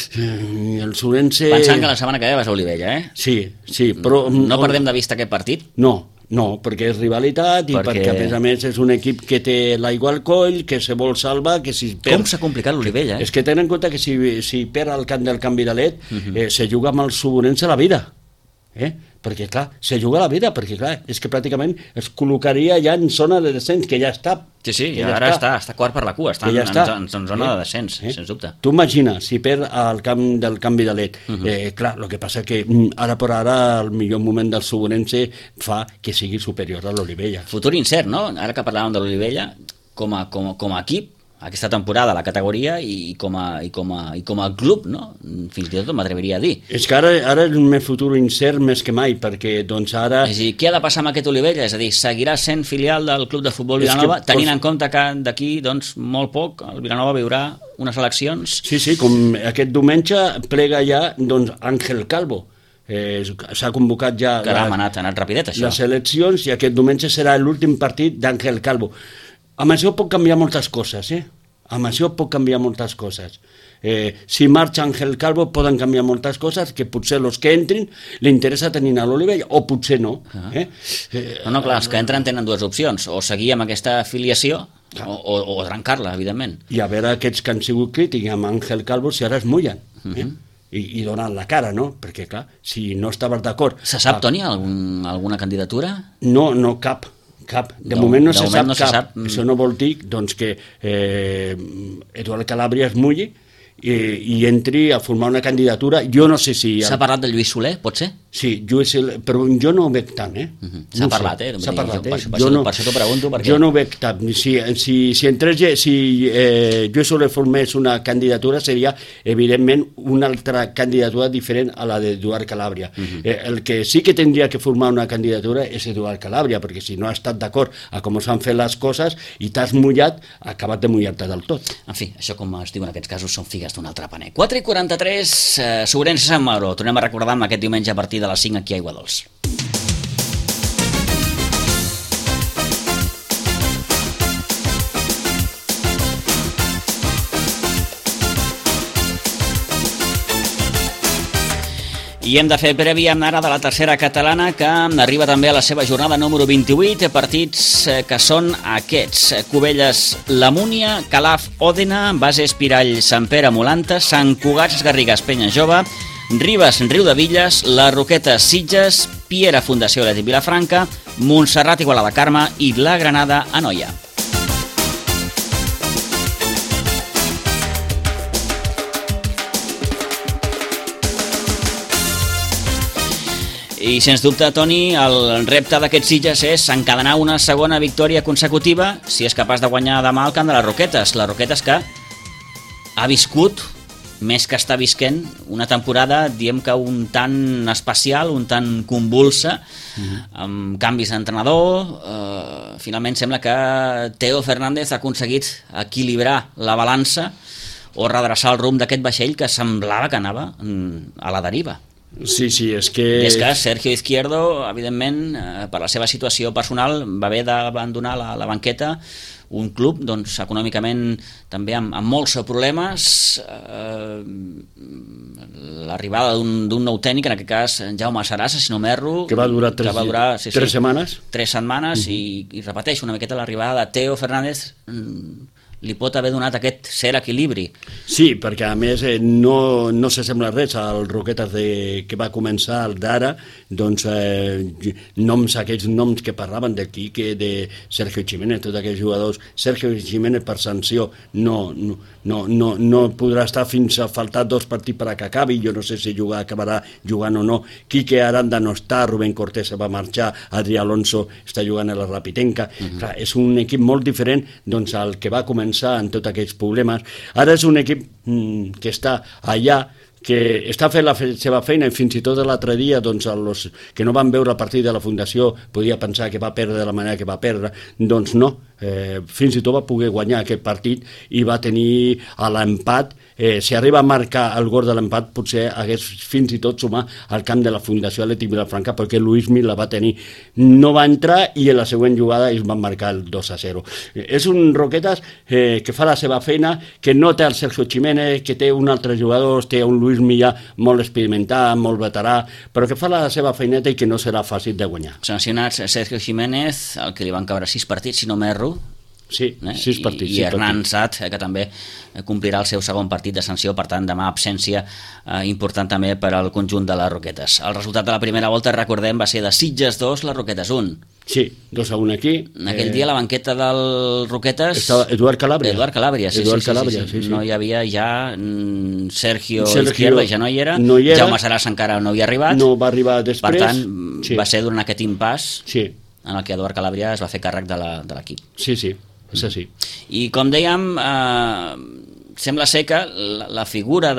El Sobrense... Pensant que la setmana que ve vas a Olivella, eh? Sí, però... No perdem de vista aquest partit? No, perquè és rivalitat i perquè a més és un equip que té l'aigua al coll, que se vol salvar, que si perd... Com s'ha complicat l'Olivella, És que tenen en compte que si perd el camp del Canvi de Let, se juga amb el Sobrense a la vida. Perquè, clar, se juga a la vida, perquè, clar, és que pràcticament es col·locaria ja en zona de descens, que ja està. Sí, ara està quart per la cua, està en zona de descens, sens dubte. Tu imagina, si perd el camp del Canvi de Let, clar, el que passa que ara per ara el millor moment del Sobrense fa que sigui superior a l'Olivella. Futur incert, no? Ara que parlàvem de l'Olivella, com a equip, aquesta temporada a la categoria i com a club, no? Fins i tot m'atreviria a dir. És que ara és un futur incert més que mai, perquè doncs ara... És a dir, què ha de passar amb aquest Olivella? És a dir, seguirà sent filial del Club de Futbol Vilanova, tenint en compte que d'aquí doncs, molt poc el Vilanova viurà unes eleccions? Sí, com aquest diumenge plega ja doncs, Ángel Calvo. S'ha convocat ja... Caram, ha anat rapidet, això. Les eleccions, i aquest diumenge serà l'últim partit d'Ángel Calvo. Amb això pot canviar moltes coses, Amb això pot canviar moltes coses. Si marxa Ángel Calvo poden canviar moltes coses que potser els que entrin li interessa tenir a l'Olivella, o potser no. No, clar, els que entren tenen 2 opcions, o seguir amb aquesta afiliació o trencar-la, evidentment. I a veure aquests que han sigut crítics amb Ángel Calvo si ara es mullen. I donen la cara, no? Perquè, clar, si no estaves d'acord... Se sap, Toni, alguna candidatura? No, cap. De moment no se sap. Això no vol dir doncs, que Eduard Calàbria es mulli i entri a formar una candidatura. Jo no sé si... S'ha parlat de Lluís Soler, pot ser? Sí, però jo no ho veig tant, S'ha parlat, S'ha parlat, Per això t'ho pregunto, perquè... Jo no ho veig tant. Si Lluís Soler formés una candidatura seria, evidentment, una altra candidatura diferent a la d'Eduard Calàbria. El que sí que tindria que formar una candidatura és Eduard Calàbria, perquè si no ha estat d'acord a com s'han fet les coses i t'has mullat, ha acabat de mullar-te del tot. En fi, això com es diu en aquests casos són figues d'un altre paner. 4:43, Sobrense Sant Mauro. Tornem a recordar aquest diumenge a partir de les 5 aquí a Aiguadols. I hem de fer prèvia ara de la tercera catalana, que arriba també a la seva jornada número 28, partits que són aquests: Cubelles, La Múnia, Calaf, Òdena, Base Espirall, Sant Pere, Molanta, Sant Cugat, Garrigues, Penya Jove, Ribes, Riudevilles, La Roqueta, Sitges, Piera, Fundació Leti Vilafranca, Montserrat, Igualada, Carme i La Granada, Anoia. I, sens dubte, Toni, el repte d'aquests Sitges és encadenar una segona victòria consecutiva si és capaç de guanyar demà al camp de les Roquetes. Les Roquetes que ha viscut, més que està visquent, una temporada, diem que un tant especial, un tant convulsa, amb canvis d'entrenador. Finalment sembla que Teo Fernández ha aconseguit equilibrar la balança o redreçar el rumb d'aquest vaixell que semblava que anava a la deriva. Sí, és que... És que Sergio Izquierdo, evidentment, per la seva situació personal, va haver d'abandonar la banqueta, un club, doncs, econòmicament també amb molts problemes, l'arribada d'un nou tècnic, en aquest cas Jaume Sarasa, si no m'erro, que va durar 3 setmanes. 3 setmanes, i repeteixo una miqueta l'arribada de Teo Fernández li pot haver donat aquest cert equilibri. Sí, perquè a més no s'assembla res al Roquetes que va començar d'ara, doncs aquells noms que parlaven de Quique, de Sergio Jiménez, tots aquells jugadors. Sergio Jiménez per sanció no podrà estar fins a faltar 2 partits per a que acabi, jo no sé si acabarà jugant o no. Quique Aranda no està, Rubén Cortés va marxar, Adrià Alonso està jugant a la Rapitenca. Clar, és un equip molt diferent doncs, al que va començar en tots aquells problemes. Ara és un equip que està allà, que està fent la seva feina, i fins i tot l'altre dia doncs, els que no van veure el partit de la Fundació podia pensar que va perdre de la manera que va perdre, doncs no, fins i tot va poder guanyar aquest partit i va tenir a l'empat. Si arriba a marcar el gol de l'empat potser hagués fins i tot sumar al camp de la Fundació Atlètic Vilafranca, perquè Luismi la va tenir, no va entrar i en la següent jugada ells van marcar el 2-0. És un Roquetes que fa la seva feina, que no té el Sergio Jiménez, que té un altre jugador, té un Luismi ja molt experimentat, molt veterà, però que fa la seva feineta i que no serà fàcil de guanyar. Sancionats Sergio Jiménez, al que li van caure 6 partits, si no m'erro. Sí, 6 partits. I Hernán Sat, que també complirà el seu segon partit de sanció, per tant demà absència important també per al conjunt de les Roquetes. El resultat de la primera volta, recordem, va ser de Sitges 2, les Roquetes 1. Sí, 2-1 aquí. Aquell dia a la banqueta del Roquetes estava Eduard Calàbria. Sí. No hi havia ja Sergio Izquierdo, ja no hi era. Jaume Sarasa encara no havia arribat. No va arribar després. Per tant, va ser durant aquest impàs en el que Eduard Calàbria es va fer càrrec de l'equip. Sí, és així. I com dèiem, sembla ser que la figura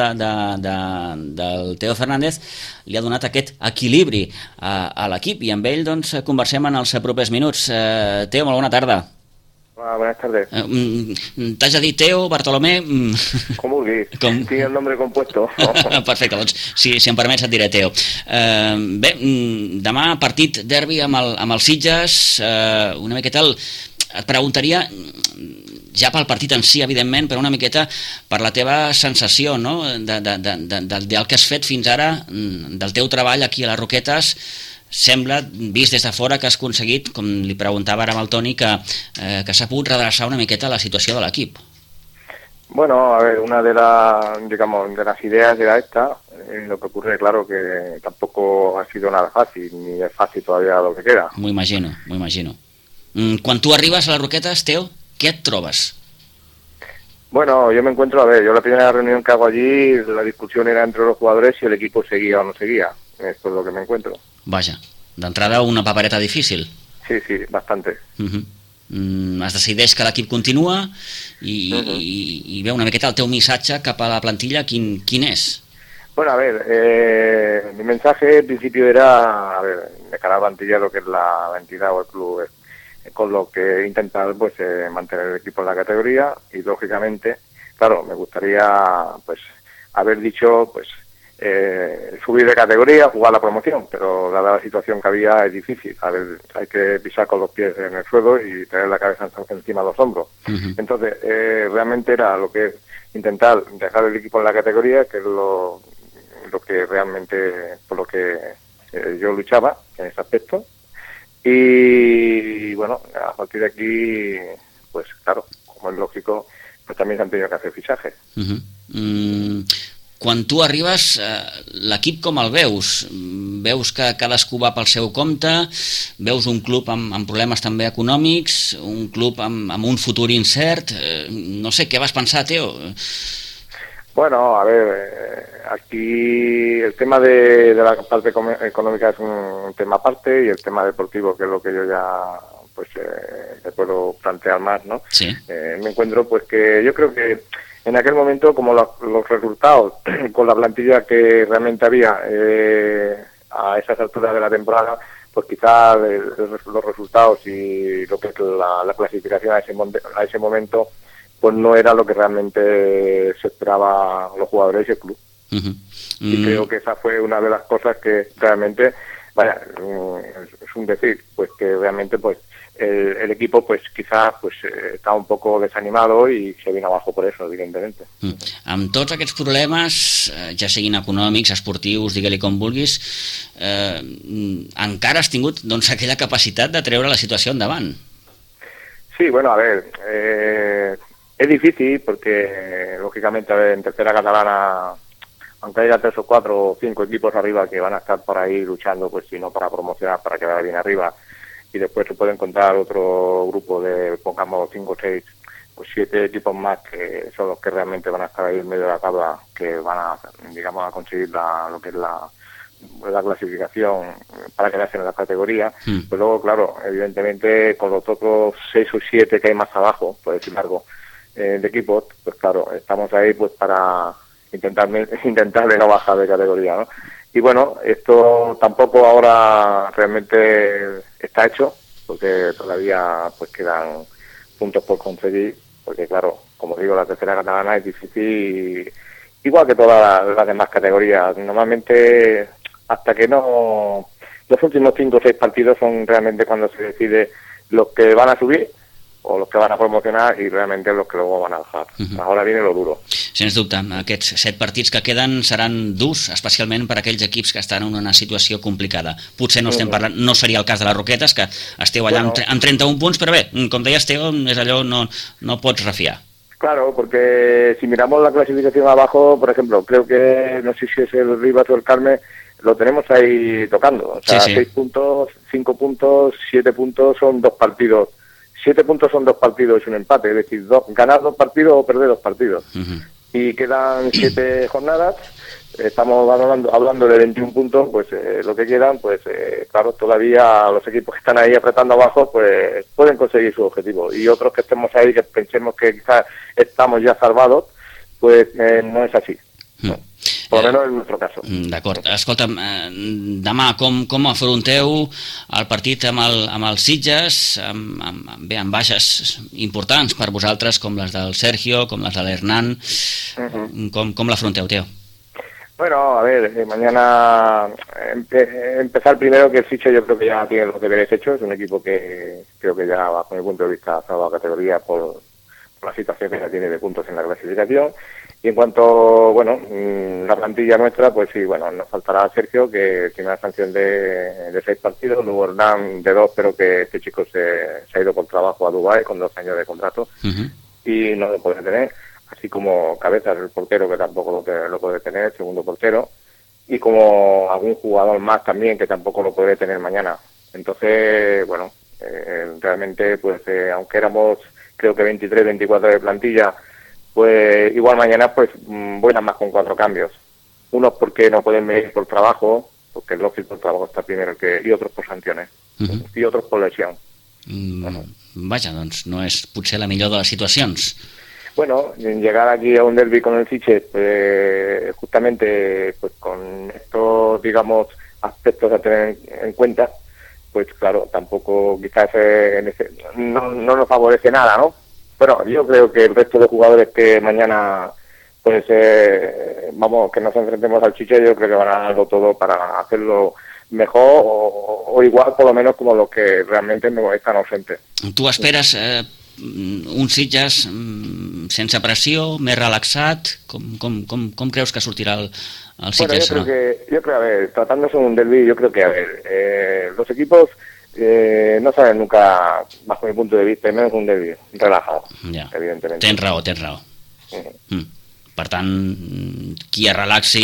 del Teo Fernández li ha donat aquest equilibri a l'equip, i amb ell doncs, conversem en els propers minuts. Teo, molt bona tarda. Hola, buenas tardes. T'has de dir Teo, Bartolomé... Com vulguis, tinc el nombre compuesto. Perfecte, doncs si em permets et diré Teo. Bé, demà partit derbi amb el Sitges, una miqueta et preguntaria, ja pel partit en si, evidentment, però una miqueta per la teva sensació, no?, del que has fet fins ara, del teu treball aquí a les Roquetes. Sembla, vist des de fora, que has aconseguit, com li preguntava ara amb el Toni, que s'ha pogut redreçar una miqueta la situació de l'equip. Bueno, a ver, una de las ideas era esta. Lo que ocurre, claro, que tampoco ha sido nada fácil, ni es fácil todavía lo que queda. M'ho imagino. Quan tu arribes a les Roquetes, Teo, què et trobes? Bueno, yo me encuentro, yo la primera reunión que hago allí, la discusión era entre los jugadores si el equipo seguía o no seguía. Esto es lo que me encuentro. Vaja, d'entrada una papereta difícil. Sí, bastante. Es decideix que l'equip continua i ve una miqueta el teu missatge cap a la plantilla, quin és? Bueno, mi mensaje al principio era, de cara a la plantilla, lo que es la entidad o el club, con lo que intentar pues mantener el equipo en la categoría, y lógicamente, claro, me gustaría pues haber dicho pues subir de categoría, jugar la promoción, pero dada la situación que había es difícil. Hay que pisar con los pies en el suelo y tener la cabeza encima de los hombros. Entonces, realmente era lo que es intentar dejar el equipo en la categoría, que es lo que realmente, por lo que yo luchaba en ese aspecto. Y bueno, a partir de aquí, pues claro, como es lógico, pues también se han tenido que hacer fichajes. Quan tu arribes, l'equip com el veus? Veus que cadascú va pel seu compte? Veus un club amb problemes també econòmics? Un club amb un futur incert? No sé, què vas pensar, Teo? Bueno, aquí el tema de la parte económica es un tema aparte, y el tema deportivo, que es lo que yo ya pues te puedo plantear más, ¿no? Sí. Me encuentro pues que yo creo que en aquel momento, como los resultados con la plantilla que realmente había a esas alturas de la temporada, pues quizás los resultados y lo que es la clasificación a ese momento, pues no era lo que realmente se esperaba los jugadores y el club. Y creo que esa fue una de las cosas que realmente, vaya, es un decir, pues que realmente pues el equipo pues quizás pues està un poco desanimado i se vino abajo por eso, evidentemente. Amb tots aquests problemes, ja siguin econòmics, esportius, digue-li com vulguis, encara has tingut doncs, aquella capacitat de treure la situació endavant. Sí, bueno, a ver, es difícil porque lógicamente a ver, en tercera catalana, aunque haya 3 o 4 o 5 equipos arriba que van a estar por ahí luchando, pues si no para promocionar, para quedar bien arriba, y después se puede encontrar otro grupo de, pongamos 5 o 6, pues 7 equipos más que son los que realmente van a estar ahí en medio de la tabla, que van a, digamos, a conseguir lo que es la clasificación para quedarse en la categoría. Pues luego, claro, evidentemente con los otros 6 o 7 que hay más abajo, por decir algo, de equipos, pues claro, estamos ahí pues para intentar de no bajar de categoría, ¿no? Y bueno, esto tampoco ahora realmente está hecho, porque todavía pues quedan puntos por conseguir, porque claro, como digo, la tercera catalana es difícil, igual que todas las demás categorías. Normalmente, hasta que no... Los últimos 5 o 6 partidos son realmente cuando se decide los que van a subir o los que van a promocionar i realment los que luego van a bajar. Ahora viene lo duro. Sens dubte, aquests 7 partits que queden seran durs, especialment per aquells equips que estan en una situació complicada. Potser no estem parlant, no seria el cas de les Roquetes, que esteu allà amb 31 punts, però bé, com deies Teo, és allò, no pots refiar. Claro, porque si miramos la clasificación abajo, por ejemplo, creo que, no sé si es el Rivas o el Carme, lo tenemos ahí tocando. O sea, 6 puntos, 5 puntos, 7 puntos son 2 partidos. 7 puntos son 2 partidos y un empate, es decir, ganar 2 partidos o perder 2 partidos. Y quedan 7 jornadas, estamos hablando de 21 puntos, pues lo que quedan, pues claro, todavía los equipos que están ahí apretando abajo, pues pueden conseguir su objetivo. Y otros que estemos ahí, que pensemos que quizás estamos ya salvados, pues no es así. Per almenys en el nostre cas. D'acord. Escolta'm, demà com afronteu el partit amb el Sitges, amb baixes importants per vosaltres, com les del Sergio, com les de l'Hernán? Com l'afronteu, Teo? Bueno, a ver, mañana empezar primero que el Sitges yo creo que ya tiene los deberes hechos, es un equipo que creo que ya bajo mi punto de vista ha salvado la categoría por la situación que ya tiene de puntos en la clasificación. Y en cuanto, bueno, la plantilla nuestra, pues sí, bueno, nos faltará Sergio, que tiene una sanción de 6 partidos, luego Hernán de 2, pero que este chico se ha ido por trabajo a Dubái con 2 años de contrato y no lo puede tener, así como Cabezas, el portero, que tampoco lo puede tener, el segundo portero, y como algún jugador más también que tampoco lo puede tener mañana. Entonces, bueno, realmente, pues aunque éramos, creo que 23, 24 de plantilla, pues igual mañana pues voy nada más con 4 cambios. Unos porque no pueden venir por trabajo, porque es lógico, el trabajo está primero, y otros por sanciones, y otros por lesión. Vaja, doncs no és potser la millor de les situacions. Bueno, llegar aquí a un derbi con el Sitges, justamente pues con estos, digamos, aspectos a tener en cuenta, pues claro, tampoco quizás no nos favorece nada, ¿no? Bueno, yo creo que el resto de jugadores que mañana, pues, vamos, que nos enfrentemos al Sitges, yo creo que van a darlo todo para hacerlo mejor o igual, por lo menos, como los que realmente no están ausentes. Tu esperes un Sitges sense pressió, més relaxat? Com creus que sortirà el Sitges? Bueno, yo creo, a ver, tratándose de un derbi, yo creo que, a ver, los equipos no saben nunca, bajo mi punto de vista, menos un derbi relajado, evidentemente. Tens raó. Per tant, qui es relaxi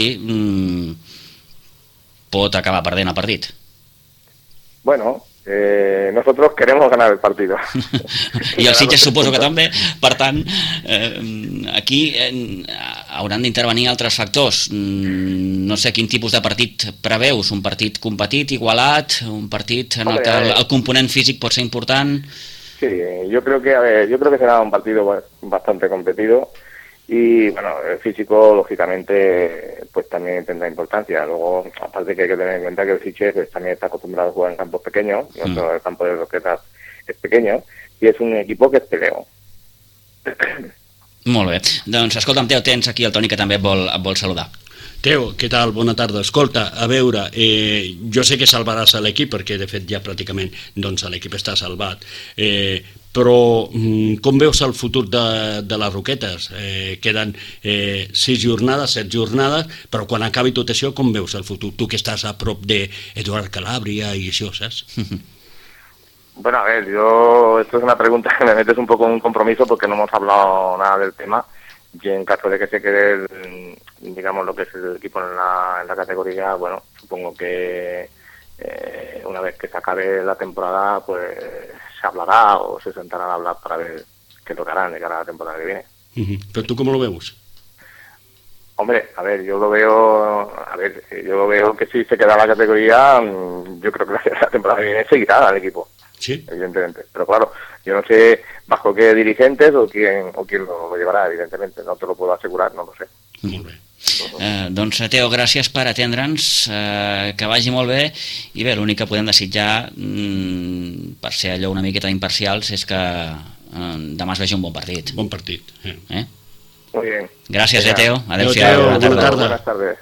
pot acabar perdent el partit. Bueno, nosotros queremos ganar el partido. I el Sitges suposo que també. Per tant, aquí hauran d'intervenir altres factors. No sé quin tipus de partit preveus. Un partit competit, igualat, un partit en el que el component físic pot ser important. Sí, yo creo que será un partido bastante competido. Y bueno, el físico lógicamente pues también tendrá importancia. Luego, aparte que hay que tener en cuenta que el Sitges pues, también está acostumbrado a jugar en campos pequeños, el campo de Roquetas es pequeño y es un equipo que es peleo. Molt bé, doncs escolta'm, Teo, tens aquí el Toni que també et vol saludar. Teo, què tal? Bona tarda. Escolta, a veure, jo sé que salvaràs l'equip, perquè de fet ja pràcticament doncs, l'equip està salvat, però com veus el futur de les Roquetes? Queden 6 jornades, 7 jornades, però quan acabi tot això, com veus el futur? Tu que estàs a prop d'Eduard Calabria i això, saps? Bueno, a ver, esto es una pregunta que me metes un poco en un compromiso porque no hemos hablado nada del tema. Y en caso de que se quede, digamos, lo que es el equipo en la categoría, bueno, supongo que una vez que se acabe la temporada, pues se hablará o se sentarán a hablar para ver qué tocarán de cara a la temporada que viene. ¿Pero tú cómo lo ves? Hombre, a ver, yo lo veo que si se queda la categoría, yo creo que la temporada que viene seguirá al equipo. Sí. Evidentemente. Pero claro, yo no sé bajo qué dirigentes o quién lo llevarà, evidentemente. No te lo puedo asegurar, no lo sé. Molt bé. Doncs, Teo, gràcies per atendre'ns, que vagi molt bé, i bé, l'únic que podem desitjar, per ser allò una miqueta imparcials, és que demà es vegi un bon partit. Bon partit. Muy bien. Gràcies, Teo. Adéu-siau. Bona tarda. Buenas tardes.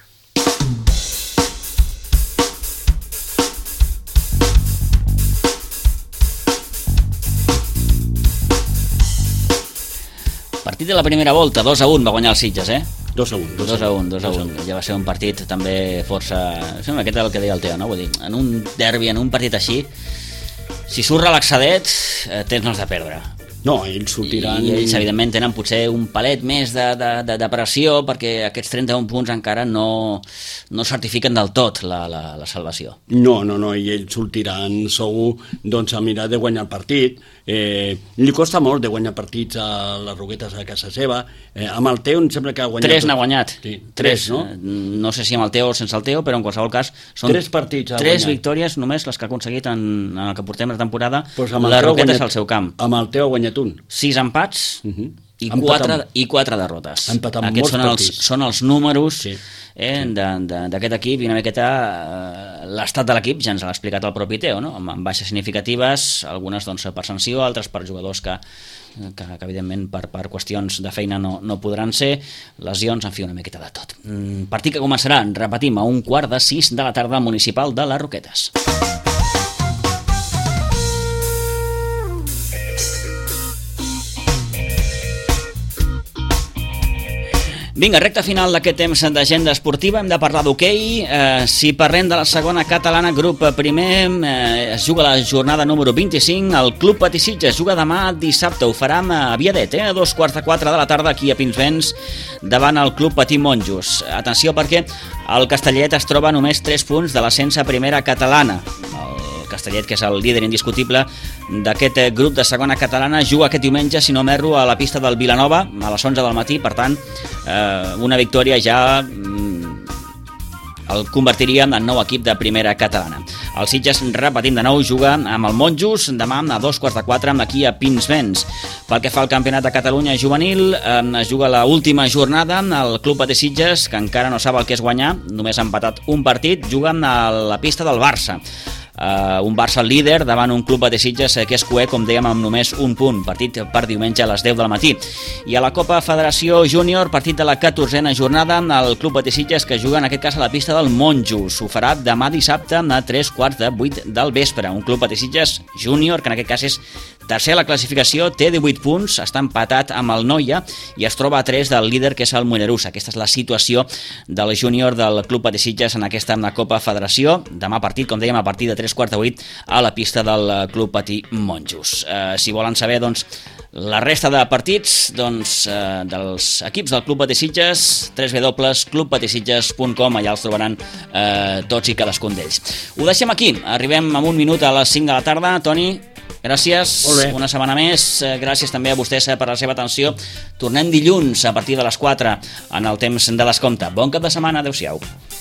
Partit de la primera volta, 2-1 va guanyar el Sitges, 2-1. Ja va ser un partit també força... Sembla que és el que deia el Teo, no? Vull dir, en un derbi, en un partit així, si surt relaxadet, tens noms de perdre. No, ells sortiran... I ells, evidentment, tenen potser un palet més de pressió, perquè aquests 31 punts encara no certifiquen del tot la salvació. No, i ells sortiran segur doncs, a mirar de guanyar el partit. Li costa molt de guanyar partits a les Roquetes a casa seva. Amb el Teo em sembla que ha guanyat... 3 n'ha guanyat. Sí, 3, no? No sé si amb el Teo o sense el Teo, però en qualsevol cas són 3 partits 3 victòries només les que ha aconseguit en el que portem la temporada, pues les Roquetes al seu camp. Amb el Teo ha guanyat 6 empats i 4 derrotes. Aquests són els números d'aquest equip, i una miqueta l'estat de l'equip ja ens l'ha explicat el propi Teo, no? Amb baixes significatives, algunes doncs, per sanció, altres per jugadors que evidentment per qüestions de feina no podran ser, lesions, en fi, una miqueta de tot. Partit que començarà, repetim, a 5:45 de la tarda al Municipal de les Roquetes. Vinga, recta final d'aquest temps d'agenda esportiva. Hem de parlar d'hoquei. Si parlem de la segona catalana, grup primer, es juga la jornada número 25. El Club Patí Sitges juga demà dissabte. Ho farà a Viadet, a 3:15 de la tarda, aquí a Pinsbens, davant el Club Patí Monjos. Atenció, perquè el Castellet es troba a només 3 punts de l'ascens a primera catalana. El Castellet, que és el líder indiscutible d'aquest grup de segona catalana, juga aquest diumenge, si no m'erro, a la pista del Vilanova a les 11 del matí. Per tant, una victòria ja el convertiria en nou equip de primera catalana. El Sitges, repetint de nou, juga amb el Monjos demà a 3:15 aquí a Pinsbens. Pel que fa al Campionat de Catalunya juvenil, es juga l'última jornada. El Club Patí Sitges, que encara no sap el que és guanyar, només ha empatat un partit, juga a la pista del Barça. Un Barça líder davant un Club Patí Sitges que és coer, com dèiem, amb només un punt. Partit per diumenge a les 10 del matí. I a la Copa Federació Júnior, partit de la 14a jornada, el Club Patí Sitges, que juga en aquest cas a la pista del Monjos. Ho farà demà dissabte a 7:45 del vespre. Un Club Patí Sitges Júnior, que en aquest cas és tercer a la classificació, té 18 punts, està empatat amb el Noia i es troba a 3 del líder, que és el Mollerussa. Aquesta és la situació del júnior del Club Patí Sitges en aquesta Copa Federació. Demà partit, com dèiem, a partir de 3:15 a la pista del Club Patí Monjos. Si volen saber, doncs, la resta de partits dels equips del Club Patí Sitges, www.clubpatisitges.com, allà els trobaran tots i cadascun d'ells. Ho deixem aquí, arribem en un minut a les 5 de la tarda. Toni, gràcies, una setmana més. Gràcies també a vostès per la seva atenció. Tornem dilluns a partir de les 4 en el temps de descompte. Bon cap de setmana, adeu-siau.